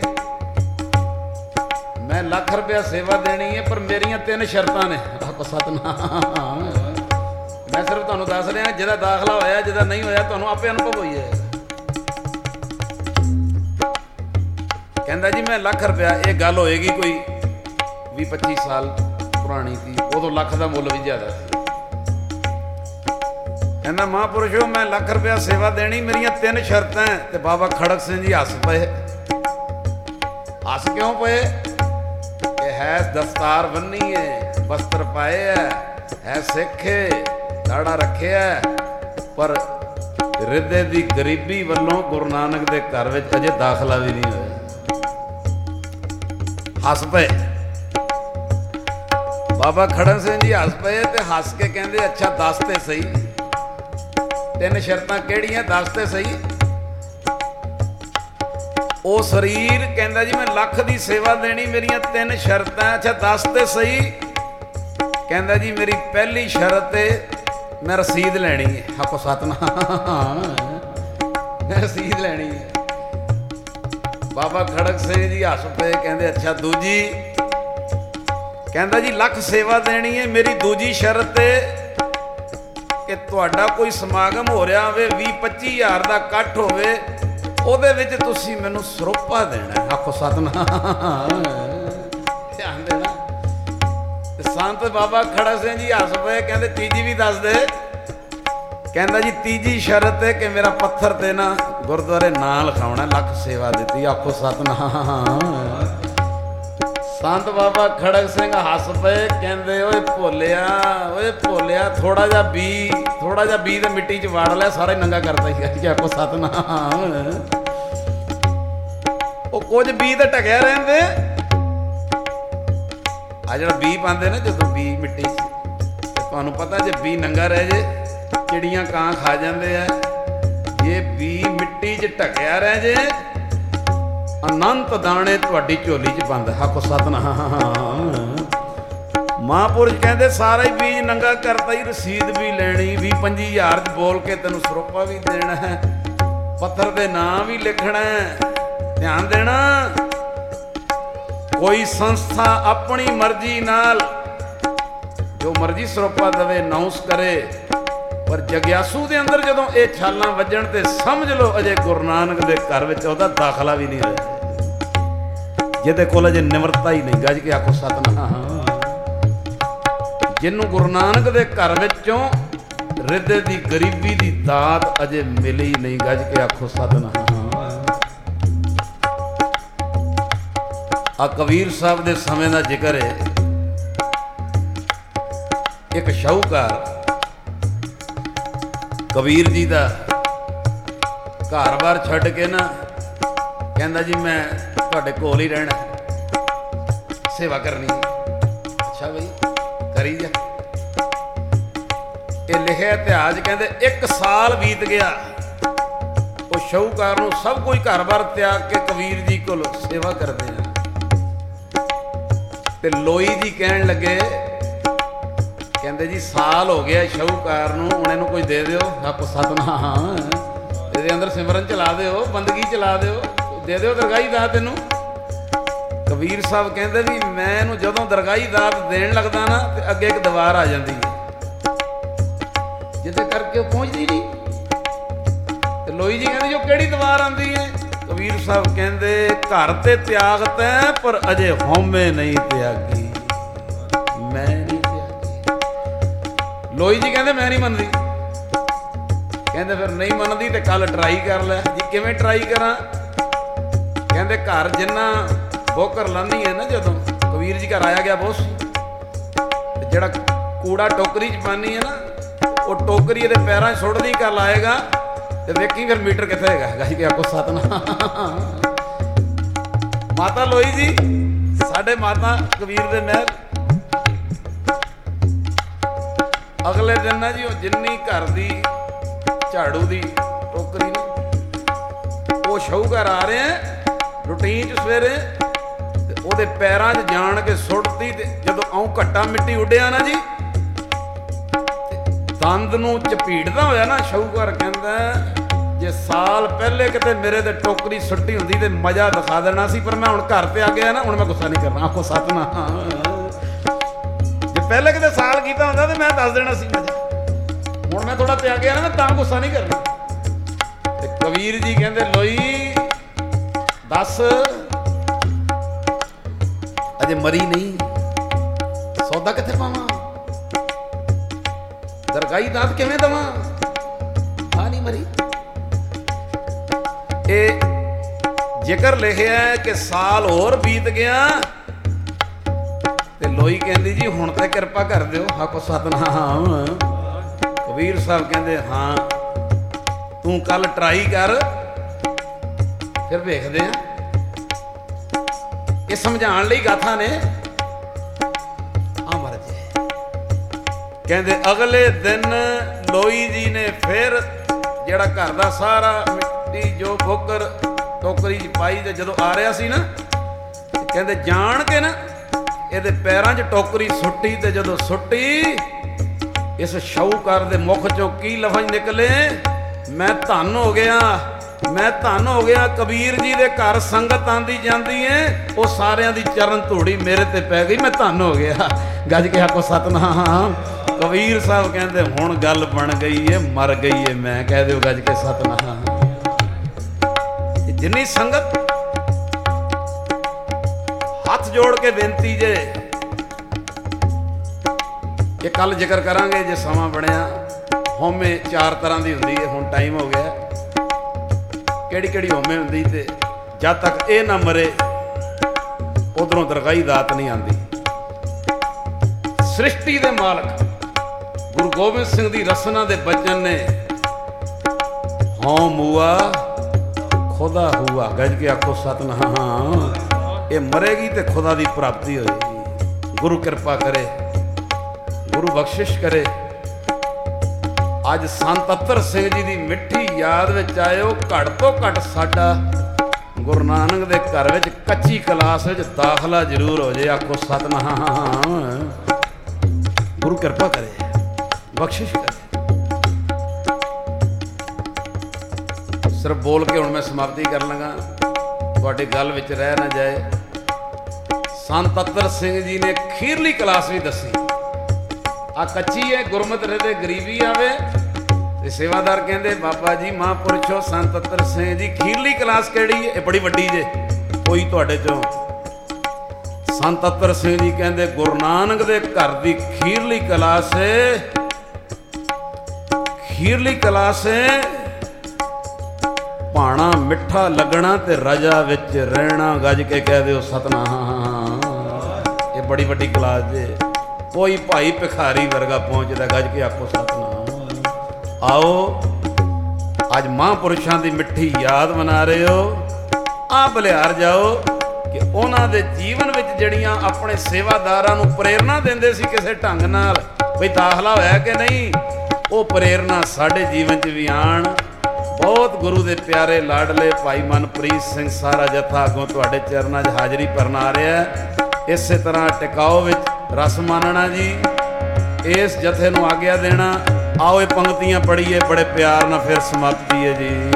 ਮੈਂ ਲੱਖ ਰੁਪਇਆ ਸੇਵਾ ਦੇਣੀ ਹੈ, ਪਰ ਮੇਰੀਆਂ 3 ਸ਼ਰਤਾਂ ਨੇ। ਆਖੋ ਸਤਿਨਾਮ। ਮੈਂ ਸਿਰਫ ਤੁਹਾਨੂੰ ਦੱਸ ਰਿਹਾ, ਜਿਹਦਾ ਦਾਖਲਾ ਹੋਇਆ, ਜਿਹਦਾ ਨਹੀਂ ਹੋਇਆ ਤੁਹਾਨੂੰ ਆਪੇ ਅਨੁਭਵ ਹੋਈ ਹੈ। ਕਹਿੰਦਾ ਜੀ ਮੈਂ ਲੱਖ ਰੁਪਇਆ, ਇਹ ਗੱਲ ਹੋਏਗੀ ਕੋਈ 20-25 ਸਾਲ ਪੁਰਾਣੀ ਸੀ, ਉਦੋਂ ਲੱਖ ਦਾ ਮੁੱਲ ਵੀ ਜ਼ਿਆਦਾ ਸੀ। ਕਹਿੰਦਾ ਮਹਾਂਪੁਰਸ਼ੋ ਮੈਂ ਲੱਖ ਰੁਪਇਆ ਸੇਵਾ ਦੇਣੀ, ਮੇਰੀਆਂ 3 ਸ਼ਰਤਾਂ। ਤੇ ਬਾਬਾ ਖੜਕ ਸਿੰਘ ਜੀ ਹੱਸ ਪਏ। ਹੱਸ ਕਿਉਂ ਪਏ? ਕਿ ਹੈ ਦਸਤਾਰ ਬੰਨੀ ਹੈ, ਬਸਤਰ ਪਾਏ ਹੈ ਸਿੱਖ ਦਾੜਾ ਰੱਖਿਆ, ਪਰ ਹਿਰਦੇ ਦੀ ਗਰੀਬੀ ਵੱਲੋਂ ਗੁਰੂ ਨਾਨਕ ਦੇ ਘਰ ਵਿੱਚ ਅਜੇ ਦਾਖਲਾ ਵੀ ਨਹੀਂ ਹੋਇਆ। ਹੱਸ ਪਏ। ਬਾਬਾ ਖੜਨ ਸਿੰਘ ਜੀ ਹੱਸ ਪਏ ਤੇ ਹੱਸ ਕੇ ਕਹਿੰਦੇ ਅੱਛਾ ਦੱਸ ਤੇ ਸਹੀ, 3 ਸ਼ਰਤਾਂ ਕਿਹੜੀਆਂ, ਦੱਸ ਤੇ ਸਹੀ। ਉਹ ਸਰੀਰ ਕਹਿੰਦਾ ਜੀ ਮੈਂ ਲੱਖ ਦੀ ਸੇਵਾ ਦੇਣੀ, ਮੇਰੀਆਂ 3 ਸ਼ਰਤਾਂ। ਅੱਛਾ ਦੱਸ ਤੇ ਸਹੀ। ਕਹਿੰਦਾ ਜੀ ਮੇਰੀ ਪਹਿਲੀ ਸ਼ਰਤ ਏ ਮੈਂ ਰਸੀਦ ਲੈਣੀ ਹੈ। ਆਖੋ ਸਤਨਾਮ, ਮੈਂ ਰਸੀਦ ਲੈਣੀ ਹੈ। ਬਾਬਾ ਖੜਕ ਸਿੰਘ ਜੀ ਹੱਸ ਪਏ, ਕਹਿੰਦੇ ਅੱਛਾ ਦੂਜੀ। ਕਹਿੰਦਾ ਜੀ ਲੱਖ ਸੇਵਾ ਦੇਣੀ ਹੈ, ਮੇਰੀ ਦੂਜੀ ਸ਼ਰਤ ਏ ਕਿ ਤੁਹਾਡਾ ਕੋਈ ਸਮਾਗਮ ਹੋ ਰਿਹਾ ਹੋਵੇ, 20-25 ਹਜ਼ਾਰ ਦਾ ਇਕੱਠ ਹੋਵੇ, ਉਹਦੇ ਵਿੱਚ ਤੁਸੀਂ ਮੈਨੂੰ ਸਰੋਪਾ ਦੇਣਾ। ਆਖੋ ਸਤਨਾਮ, ਧਿਆਨ ਦੇਣਾ। ਤੇ ਸੰਤ ਬਾਬਾ ਖੜਕ ਸਿੰਘ ਜੀ ਹੱਸ ਪਏ, ਕਹਿੰਦੇ ਤੀਜੀ ਵੀ ਦੱਸ ਦੇ। ਕਹਿੰਦਾ ਜੀ ਤੀਜੀ ਸ਼ਰਤ ਹੈ ਕਿ ਮੇਰਾ ਪੱਥਰ ਤੇ ਨਾ ਗੁਰਦੁਆਰੇ ਨਾਂ ਲਿਖਾਉਣਾ, ਲੱਖ ਸੇਵਾ ਦਿੱਤੀ। ਆਖੋ ਸਤਨਾਮ। ਸੰਤ ਬਾਬਾ ਖੜਕ ਸਿੰਘ ਹੱਸ ਪਏ, ਕਹਿੰਦੇ ਓਏ ਭੋਲਿਆ, ਓਏ ਭੋਲਿਆ, ਥੋੜਾ ਜਿਹਾ ਬੀ ਤੇ ਮਿੱਟੀ 'ਚ ਵਾੜ ਲਿਆ, ਸਾਰਾ ਹੀ ਨੰਗਾ ਕਰਤਾ ਸੀ। ਆਖੋ ਸਤਨਾਮ। ਉਹ ਕੁਝ ਬੀ ਤੇ ਢਕਿਆ ਰਹਿੰਦੇ, ਆ ਜਿਹੜਾ ਬੀ ਪਾਉਂਦੇ ਨਾ ਜਦੋਂ ਬੀ ਮਿੱਟੀ 'ਚ, ਤੁਹਾਨੂੰ ਪਤਾ ਜੇ ਬੀ ਨੰਗਾ ਰਹਿ ਜੇ ਚਿੜੀਆਂ ਕਾਂ ਖਾ ਜਾਂਦੇ ਆ। ਜੇ ਬੀ ਮਿੱਟੀ 'ਚ ਢਕਿਆ ਰਹਿ ਜੇ, ਅਨੰਤ ਦਾਣੇ ਤੁਹਾਡੀ ਝੋਲੀ 'ਚ ਬੰਦ। ਆਖੋ ਸਤਨਾਮ। ਮਹਾਂਪੁਰਸ਼ ਕਹਿੰਦੇ ਸਾਰਾ ਹੀ ਬੀਜ ਨੰਗਾ ਕਰਤਾ ਹੀ, ਰਸੀਦ ਵੀ ਲੈਣੀ, 20-25 ਹਜ਼ਾਰ 'ਚ ਬੋਲ ਕੇ ਤੈਨੂੰ ਸਰੋਪਾ ਵੀ ਦੇਣਾ ਹੈ, ਪੱਥਰ ਦੇ ਨਾਂ ਵੀ ਲਿਖਣਾ ਹੈ। ਧਿਆਨ ਦੇਣਾ, ਕੋਈ ਸੰਸਥਾ ਆਪਣੀ ਮਰਜ਼ੀ ਨਾਲ ਜੋ ਮਰਜ਼ੀ ਸਰੋਪਾ ਦੇਵੇ, ਅਨਾਉਂਸ ਕਰੇ, ਪਰ ਜਗਿਆਸੂ ਦੇ ਅੰਦਰ ਜਦੋਂ ਇਹ ਛਾਲਾਂ ਵੱਜਣ ਤੇ ਸਮਝ ਲਓ ਅਜੇ ਗੁਰੂ ਨਾਨਕ ਦੇ ਘਰ ਵਿੱਚ ਉਹਦਾ ਦਾਖਲਾ ਵੀ ਨਹੀਂ ਹੋਇਆ, ਜਿਹਦੇ ਕੋਲ ਅਜੇ ਨਿਮਰਤਾ ਹੀ ਨਹੀਂ। ਗੱਜ ਕੇ ਆਖੋ ਸਤਨਾਮ। ਜਿਹਨੂੰ ਗੁਰੂ ਨਾਨਕ ਦੇ ਘਰ ਵਿੱਚੋਂ ਰਿੱਧੇ ਦੀ ਗਰੀਬੀ ਦੀ ਦਾਤ ਅਜੇ ਮਿਲੀ ਨਹੀਂ। ਗੱਜ ਕੇ ਆਖੋ ਸਤਨਾਮ। ਆ ਕਬੀਰ ਸਾਹਿਬ ਦੇ ਸਮੇਂ ਦਾ ਜ਼ਿਕਰ ਹੈ। ਇੱਕ ਸ਼ਾਹੂਕਾਰ ਕਬੀਰ ਜੀ ਦਾ ਘਰ-ਬਾਰ ਛੱਡ ਕੇ ਨਾ ਕਹਿੰਦਾ ਜੀ ਮੈਂ ਤੁਹਾਡੇ ਕੋਲ ਹੀ ਰਹਿਣਾ, ਸੇਵਾ ਕਰਨੀ। ਅੱਛਾ ਬਈ ਕਰੀ ਜਾ। ਇਹ ਲਿਖਿਆ ਇਤਿਹਾਸ ਕਹਿੰਦੇ 1 ਸਾਲ ਬੀਤ ਗਿਆ, ਉਹ ਸ਼ਾਹੂਕਾਰ ਨੂੰ ਸਭ ਕੁਝ ਘਰ-ਬਾਰ ਤਿਆਗ ਕੇ ਕਬੀਰ ਜੀ ਕੋਲ ਸੇਵਾ ਕਰਦੇ ਆ। ਤੇ ਲੋਈ ਜੀ ਕਹਿਣ ਲੱਗੇ, ਕਹਿੰਦੇ ਜੀ ਸਾਲ ਹੋ ਗਿਆ ਸ਼ਾਹੂਕਾਰ ਨੂੰ, ਹੁਣ ਇਹਨੂੰ ਕੁਝ ਦੇ ਦਿਓ। ਆਪ ਸਤਨਾਮ। ਇਹਦੇ ਅੰਦਰ ਸਿਮਰਨ ਚਲਾ ਦਿਓ, ਬੰਦਗੀ ਚਲਾ ਦਿਓ, ਦੇ ਦਿਓ ਦਰਗਾਹੀ ਦਾਤ ਇਹਨੂੰ। ਕਬੀਰ ਸਾਹਿਬ ਕਹਿੰਦੇ ਵੀ ਮੈਂ ਇਹਨੂੰ ਜਦੋਂ ਦਰਗਾਹੀ ਦਾਤ ਦੇਣ ਲੱਗਦਾ ਨਾ ਤੇ ਅੱਗੇ ਇੱਕ ਦੀਵਾਰ ਆ ਜਾਂਦੀ ਹੈ, ਜਿਹਦੇ ਕਰਕੇ ਉਹ ਪਹੁੰਚਦੀ ਨਹੀਂ। ਤੇ ਲੋਈ ਜੀ ਕਹਿੰਦੇ ਜੋ ਕਿਹੜੀ ਦੀਵਾਰ ਆਉਂਦੀ ਹੈ? ਕਬੀਰ ਸਾਹਿਬ ਕਹਿੰਦੇ ਘਰ ਤੇ ਤਿਆਗ ਤੈ ਪਰ ਅਜੇ ਹਉਮੈ ਨਹੀਂ ਤਿਆਗੀ, ਮੈਂ ਨਹੀਂ ਤਿਆਗੀ। ਲੋਈ ਜੀ ਕਹਿੰਦੇ ਮੈਂ ਨਹੀਂ ਮੰਨਦੀ। ਕਹਿੰਦੇ ਫਿਰ ਨਹੀਂ ਮੰਨਦੀ ਤੇ ਕੱਲ ਟਰਾਈ ਕਰ ਲੈ। ਜੀ ਕਿਵੇਂ ਟਰਾਈ ਕਰਾਂ? ਕਹਿੰਦੇ ਘਰ ਜਿੰਨਾ ਬੋਕਰ ਲਾਨੀ ਹੈ ਨਾ, ਜਦੋਂ ਕਬੀਰ ਜੀ ਘਰ ਆਇਆ ਗਿਆ ਬਹੁਤ ਸੀ, ਤੇ ਜਿਹੜਾ ਕੂੜਾ ਟੋਕਰੀ 'ਚ ਪਾਣੀ ਹੈ ਨਾ, ਉਹ ਟੋਕਰੀ ਇਹਦੇ ਪੈਰਾਂ 'ਚ ਸੁੱਟਦੀ ਕੱਲ ਆਏਗਾ ਤੇ ਵੇਖੀ ਫਿਰ ਮੀਟਰ ਕਿੱਥੇ ਹੈਗਾ। ਗਾਈ ਕੇ ਆਖੋ ਸਤਨਾਮ। ਮਾਤਾ ਲੋਈ ਜੀ ਸਾਡੇ ਮਾਤਾ ਕਬੀਰ ਦੇ ਮਹਿਲ। ਅਗਲੇ ਦਿਨ ਨਾ ਜੀ ਉਹ ਜਿੰਨੀ ਘਰ ਦੀ ਝਾੜੂ ਦੀ ਟੋਕਰੀ ਨਾ, ਉਹ ਸ਼ਾਹੂਕਾਰ ਆ ਰਹੇ ਆ ਰੂਟੀਨ 'ਚ ਸਵੇਰੇ, ਤੇ ਉਹਦੇ ਪੈਰਾਂ 'ਚ ਜਾਣ ਕੇ ਸੁੱਟਤੀ। ਤੇ ਜਦੋਂ ਆਉਂ ਘੱਟਾ ਮਿੱਟੀ ਉੱਡਿਆ ਨਾ ਜੀ, ਦੰਦ ਨੂੰ ਝਪੀੜਦਾ ਹੋਇਆ ਨਾ, ਸ਼ਾਹੂਕਾਰ ਕਹਿੰਦਾ ਜੇ ਸਾਲ ਪਹਿਲੇ ਕਿਤੇ ਮੇਰੇ ਤੇ ਟੋਕਰੀ ਸੁੱਟੀ ਹੁੰਦੀ ਤੇ ਮਜ਼ਾ ਦਿਖਾ ਦੇਣਾ ਸੀ, ਪਰ ਮੈਂ ਹੁਣ ਘਰ ਤੇ ਆ ਗਿਆ ਨਾ, ਹੁਣ ਮੈਂ ਗੁੱਸਾ ਨਹੀਂ ਕਰਨਾ। ਆਖੋ ਸਤਨਾਮ। ਜੇ ਪਹਿਲੇ ਕਿਤੇ ਸਾਲ ਕੀਤਾ ਹੁੰਦਾ ਤੇ ਮੈਂ ਦੱਸ ਦੇਣਾ ਸੀ ਮਜ਼ਾ, ਹੁਣ ਮੈਂ ਥੋੜਾ ਤੇ ਆ ਗਿਆ ਨਾ, ਮੈਂ ਤਾਂ ਗੁੱਸਾ ਨਹੀਂ ਕਰਨਾ। ਤੇ ਕਬੀਰ ਜੀ ਕਹਿੰਦੇ ਲੋਈ ਦੱਸ, ਅਜੇ ਮਰੀ ਨਹੀਂ, ਸੌਦਾ ਕਿੱਥੇ ਪਾਵਾਂ, ਦਰਗਾਹੀ ਦਾਤ ਕਿਵੇਂ ਦਵਾਂ, ਆ ਨਹੀਂ ਮਰੀ। ਇਹ ਜ਼ਿਕਰ ਲਿਖਿਆ ਹੈ ਕਿ ਸਾਲ ਹੋਰ ਬੀਤ ਗਿਆ ਤੇ ਲੋਈ ਕਹਿੰਦੀ ਜੀ ਹੁਣ ਤੇ ਕਿਰਪਾ ਕਰ ਦਿਓ। ਆਖੋ ਸਤਨਾਮ। ਕਬੀਰ ਸਾਹਿਬ ਕਹਿੰਦੇ ਹਾਂ ਤੂੰ ਕੱਲ ਟਰਾਈ ਕਰ, ਫਿਰ ਵੇਖਦੇ ਆ। ਇਹ ਸਮਝਾਉਣ ਲਈ ਗਾਥਾ ਨੇ। ਅਮਰ ਜੀ ਕਹਿੰਦੇ ਅਗਲੇ ਦਿਨ ਲੋਈ ਜੀ ਨੇ ਫਿਰ ਜਿਹੜਾ ਘਰ ਦਾ ਸਾਰਾ ਮਿੱਟੀ ਜੋ ਬੋਕਰ ਟੋਕਰੀ 'ਚ ਪਾਈ ਤੇ ਜਦੋਂ ਆ ਰਿਹਾ ਸੀ ਨਾ, ਕਹਿੰਦੇ ਜਾਣ ਕੇ ਨਾ ਇਹਦੇ ਪੈਰਾਂ 'ਚ ਟੋਕਰੀ ਸੁੱਟੀ, ਤੇ ਜਦੋਂ ਸੁੱਟੀ ਇਸ ਸ਼ਾਹੂਕਾਰ ਦੇ ਮੁਖ 'ਚੋਂ ਕੀ ਲਫ਼ਜ਼ ਨਿਕਲੇ, ਮੈਂ ਧੰਨ ਹੋ ਗਿਆ, ਮੈਂ ਧੰਨ ਹੋ ਗਿਆ। ਕਬੀਰ ਜੀ ਦੇ ਘਰ ਸੰਗਤ ਆਂਦੀ ਜਾਂਦੀ ਏ, ਉਹ ਸਾਰਿਆਂ ਦੀ ਚਰਨ ਧੂੜੀ ਮੇਰੇ ਤੇ ਪੈ ਗਈ, ਮੈਂ ਧੰਨ ਹੋ ਗਿਆ। ਗੱਜ ਕੇ ਆਖੋ ਸਤਨਾਮ। ਕਬੀਰ ਸਾਹਿਬ ਕਹਿੰਦੇ ਹੁਣ ਗੱਲ ਬਣ ਗਈ ਏ, ਮਰ ਗਈ ਏ ਮੈਂ, ਕਹਿ ਦਿਓ ਗੱਜ ਕੇ ਸਤਨਾਮ। ਜਿੰਨੀ ਸੰਗਤ ਹੱਥ ਜੋੜ ਕੇ ਬੇਨਤੀ ਜੇ, ਇਹ ਕੱਲ ਜ਼ਿਕਰ ਕਰਾਂਗੇ ਜੇ ਸਮਾਂ ਬਣਿਆ। ਹਉਮੈ 4 ਤਰ੍ਹਾਂ ਦੀ ਹੁੰਦੀ ਹੈ, ਹੁਣ ਟਾਈਮ ਹੋ ਗਿਆ ਕਿਹੜੀ ਕਿਹੜੀ ਹਉਮੈ ਹੁੰਦੀ, ਤੇ ਜਦ ਤੱਕ ਇਹ ਨਾ ਮਰੇ ਉਧਰੋਂ ਦਰਗਾਹੀ ਦਾਤ ਨਹੀਂ ਆਉਂਦੀ। ਸ੍ਰਿਸ਼ਟੀ ਦੇ ਮਾਲਕ ਗੁਰੂ ਗੋਬਿੰਦ ਸਿੰਘ ਦੀ ਰਸਨਾ ਦੇ ਬਚਨ ਨੇ, ਹਉ ਮੂਆ ਖੁਦਾ ਹੁਆ। ਗੱਜ ਕੇ ਆਖੋ ਸਤਨਾਮ। ਇਹ ਮਰੇਗੀ ਤੇ ਖੁਦਾ ਦੀ ਪ੍ਰਾਪਤੀ ਹੋਏਗੀ। ਗੁਰੂ ਕਿਰਪਾ ਕਰੇ, ਗੁਰੂ ਬਖਸ਼ਿਸ਼ ਕਰੇ। ਅੱਜ ਸੰਤ ਅਤਰ ਸਿੰਘ ਜੀ ਦੀ ਮਿੱਠੀ ਯਾਦ ਵਿੱਚ ਆਇਓ। ਘੱਟ ਤੋਂ ਘੱਟ ਸਾਡਾ ਗੁਰੂ ਨਾਨਕ ਦੇ ਘਰ ਵਿੱਚ ਕੱਚੀ ਕਲਾਸ ਵਿੱਚ ਦਾਖਲਾ ਜ਼ਰੂਰ ਹੋ ਜੇ। ਆਖੋ ਸਤਨਾਮ। ਗੁਰੂ ਕਿਰਪਾ ਕਰੇ, ਬਖਸ਼ਿਸ਼ ਕਰੇ। ਸਿਰਫ ਬੋਲ ਕੇ ਹੁਣ ਮੈਂ ਸਮਾਪਤੀ ਕਰਨ ਲੱਗਾ, ਤੁਹਾਡੀ ਗੱਲ ਵਿੱਚ ਰਹਿ ਨਾ ਜਾਏ। ਸੰਤ ਅਤਰ ਸਿੰਘ ਜੀ ਨੇ ਖੀਰਲੀ ਕਲਾਸ ਵੀ ਦੱਸੀ। ਆ ਕੱਚੀ ਹੈ, ਗੁਰਮਤਿ ਰਹੇ ਗਰੀਬੀ ਆਵੇ। ਤੇ ਸੇਵਾਦਾਰ ਕਹਿੰਦੇ ਬਾਬਾ ਜੀ ਮਹਾਂਪੁਰਸ਼ੋ ਸੰਤ ਅਤਰ ਸਿੰਘ ਜੀ ਖੀਰਲੀ ਕਲਾਸ ਕਿਹੜੀ ਹੈ? ਇਹ ਬੜੀ ਵੱਡੀ ਜੇ, ਕੋਈ ਤੁਹਾਡੇ ਚੋਂ। ਸੰਤ ਅਤਰ ਸਿੰਘ ਜੀ ਕਹਿੰਦੇ ਗੁਰੂ ਨਾਨਕ ਦੇ ਘਰ ਦੀ ਖੀਰਲੀ ਕਲਾਸ ਹੈ, ਖੀਰਲੀ ਕਲਾਸ ਹੈ ਭਾਣਾ ਮਿੱਠਾ ਲੱਗਣਾ ਤੇ ਰਜਾ ਵਿੱਚ ਰਹਿਣਾ। ਗੱਜ ਕੇ ਕਹਿ ਦਿਓ ਸਤਨਾਮ। ਇਹ ਬੜੀ ਵੱਡੀ ਕਲਾਸ ਜੇ, ਕੋਈ ਭਾਈ ਭਿਖਾਰੀ ਵਰਗਾ ਪਹੁੰਚਦਾ। ਗੱਜ ਕੇ ਆਖੋ ਸਤਨਾਮ। ਆਓ ਅੱਜ ਮਹਾਂਪੁਰਸ਼ਾਂ ਦੀ ਮਿੱਠੀ ਯਾਦ ਮਨਾ ਰਹੇ ਹੋ। ਆ ਬਲਿਹਾਰ ਜਾਓ ਕਿ ਉਹਨਾਂ ਦੇ ਜੀਵਨ ਵਿੱਚ ਜਿਹੜੀਆਂ ਆਪਣੇ ਸੇਵਾਦਾਰਾਂ ਨੂੰ ਪ੍ਰੇਰਨਾ ਦਿੰਦੇ ਸੀ ਕਿਸੇ ਢੰਗ ਨਾਲ, ਬਈ ਦਾਖਲਾ ਹੋਇਆ ਕਿ ਨਹੀਂ, ਉਹ ਪ੍ਰੇਰਨਾ ਸਾਡੇ ਜੀਵਨ 'ਚ ਵੀ ਆਣ। ਬਹੁਤ ਗੁਰੂ ਦੇ ਪਿਆਰੇ ਲਾਡਲੇ ਭਾਈ ਮਨਪ੍ਰੀਤ ਸਿੰਘ ਸਾਰਾ ਜਥਾ ਅੱਗੋਂ ਤੁਹਾਡੇ ਚਰਨਾਂ 'ਚ ਹਾਜ਼ਰੀ ਭਰਨ ਆ ਰਿਹਾ। ਇਸੇ ਤਰ੍ਹਾਂ ਟਿਕਾਓ ਵਿੱਚ ਰਸ ਮਾਨਣਾ ਜੀ, ਇਸ ਜਥੇ ਨੂੰ ਆਗਿਆ ਦੇਣਾ। ਆਓ ਇਹ ਪੰਕਤੀਆਂ ਪੜ੍ਹੀਏ ਬੜੇ ਪਿਆਰ ਨਾਲ, ਫਿਰ ਸਮਾਪਤੀ ਹੈ ਜੀ।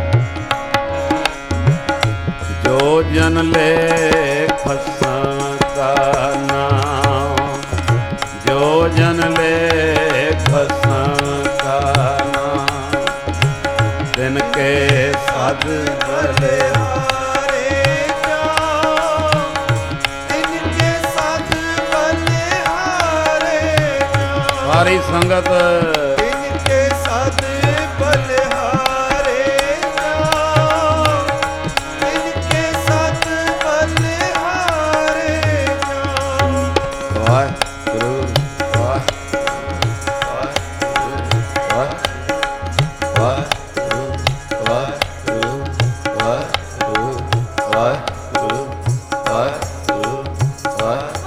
ਜੋ ਜਨ ਲੈ ਖਸਮ ਕਾ ਨਾਮ, ਜੋ ਜਨ ਲੈ ਖਸਮ ਕਾ ਨਾਮ, ਤਿਨ ਕੇ ਸਦ ਭਲੇ ਸਾਰੀ ਸੰਗਤ ਇਨਕੇ ਸਦ ਬਲਿਹਾਰੇ ਨਾਮ, ਇਨਕੇ ਸਦ ਬਲਿਹਾਰੇ ਨਾਮ। ਵਾਹਿਗੁਰੂ ਵਾਹਿਗੁਰੂ ਵਾਹਿਗੁਰੂ ਵਾਹਿਗੁਰੂ ਵਾਹਿਗੁਰੂ ਵਾਹਿਗੁਰੂ ਵਾਹਿਗੁਰੂ ਵਾਹਿਗੁਰੂ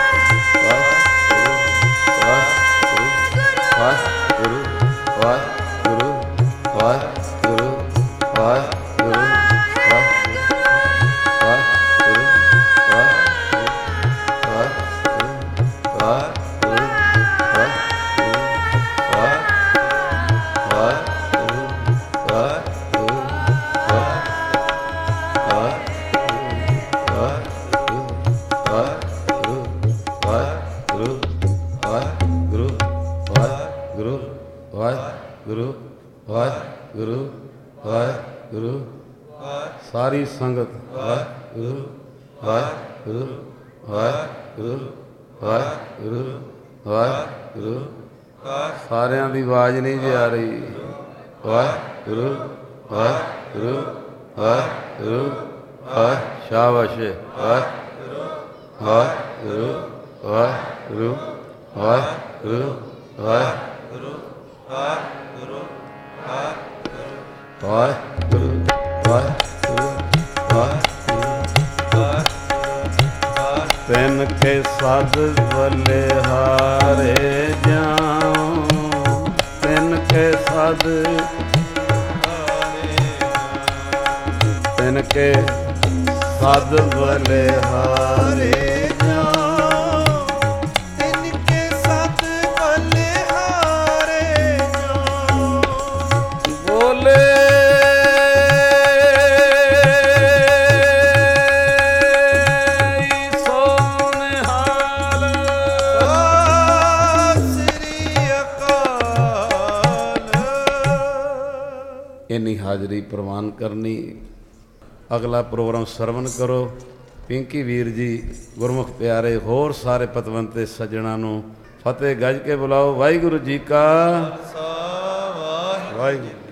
ਸਾਰੀ ਸੰਗਤ ਵਾਹਿਗੁਰੂ ਵਾਹਿਗੁਰੂ ਵਾਹਿਗੁਰੂ ਵਾਹਿਗੁਰੂ ਵਾਹਿਗੁਰੂ। ਸਾਰਿਆਂ ਦੀ ਆਵਾਜ਼ ਨਹੀਂ ਜੇ ਆ ਰਹੀ। ਵਾਹਿਗੁਰੂ ਵਾਹਿਗੁਰੂ ਵਾਹਿਗੁਰੂ ਵਾਹਿ ਸ਼ਾਬਾਸ਼। ਵਾਹਿਗੁਰੂ ਵਾਹਿਗੁਰੂ ਵਾਹਿਗੁਰੂ ਵਾਹਿਗੁਰੂ ਵਾਹਿਗੁਰੂ ਵਾਹਿਗੁਰੂ ਵਾਹਿਗੁਰੂ ਵਾਹਿਗੁਰੂ ਵਾਹਿਗੁਰੂ ਵਾਹਿਗੁਰੂ ਕੇ ਸਾਧ ਬਲਿਹਾਰੇ ਜਾਉ, ਤਿਨ ਕੇ ਸਾਧ ਤਿਨ ਕੇ ਸਾਧ ਬਲਿਹਾਰੇ ਜਾਉ, ਤਿਨ ਕੇ ਸਾਧ ਬਲਿਹਾਰੇ ਜਾਉ। ਬੋਲੇ ਇੰਨੀ ਹਾਜ਼ਰੀ ਪ੍ਰਵਾਨ ਕਰਨੀ। ਅਗਲਾ ਪ੍ਰੋਗਰਾਮ ਸਰਵਨ ਕਰੋ। ਪਿੰਕੀ ਵੀਰ ਜੀ, ਗੁਰਮੁਖ ਪਿਆਰੇ, ਹੋਰ ਸਾਰੇ ਪਤਵੰਤੇ ਸੱਜਣਾ ਨੂੰ ਫਤਿਹ ਗੱਜ ਕੇ ਬੁਲਾਓ। ਵਾਹਿਗੁਰੂ ਜੀ ਕਾ ਖਾਲਸਾ, ਵਾਹਿਗੁਰੂ। ਵਾਹਿਗੁਰੂ।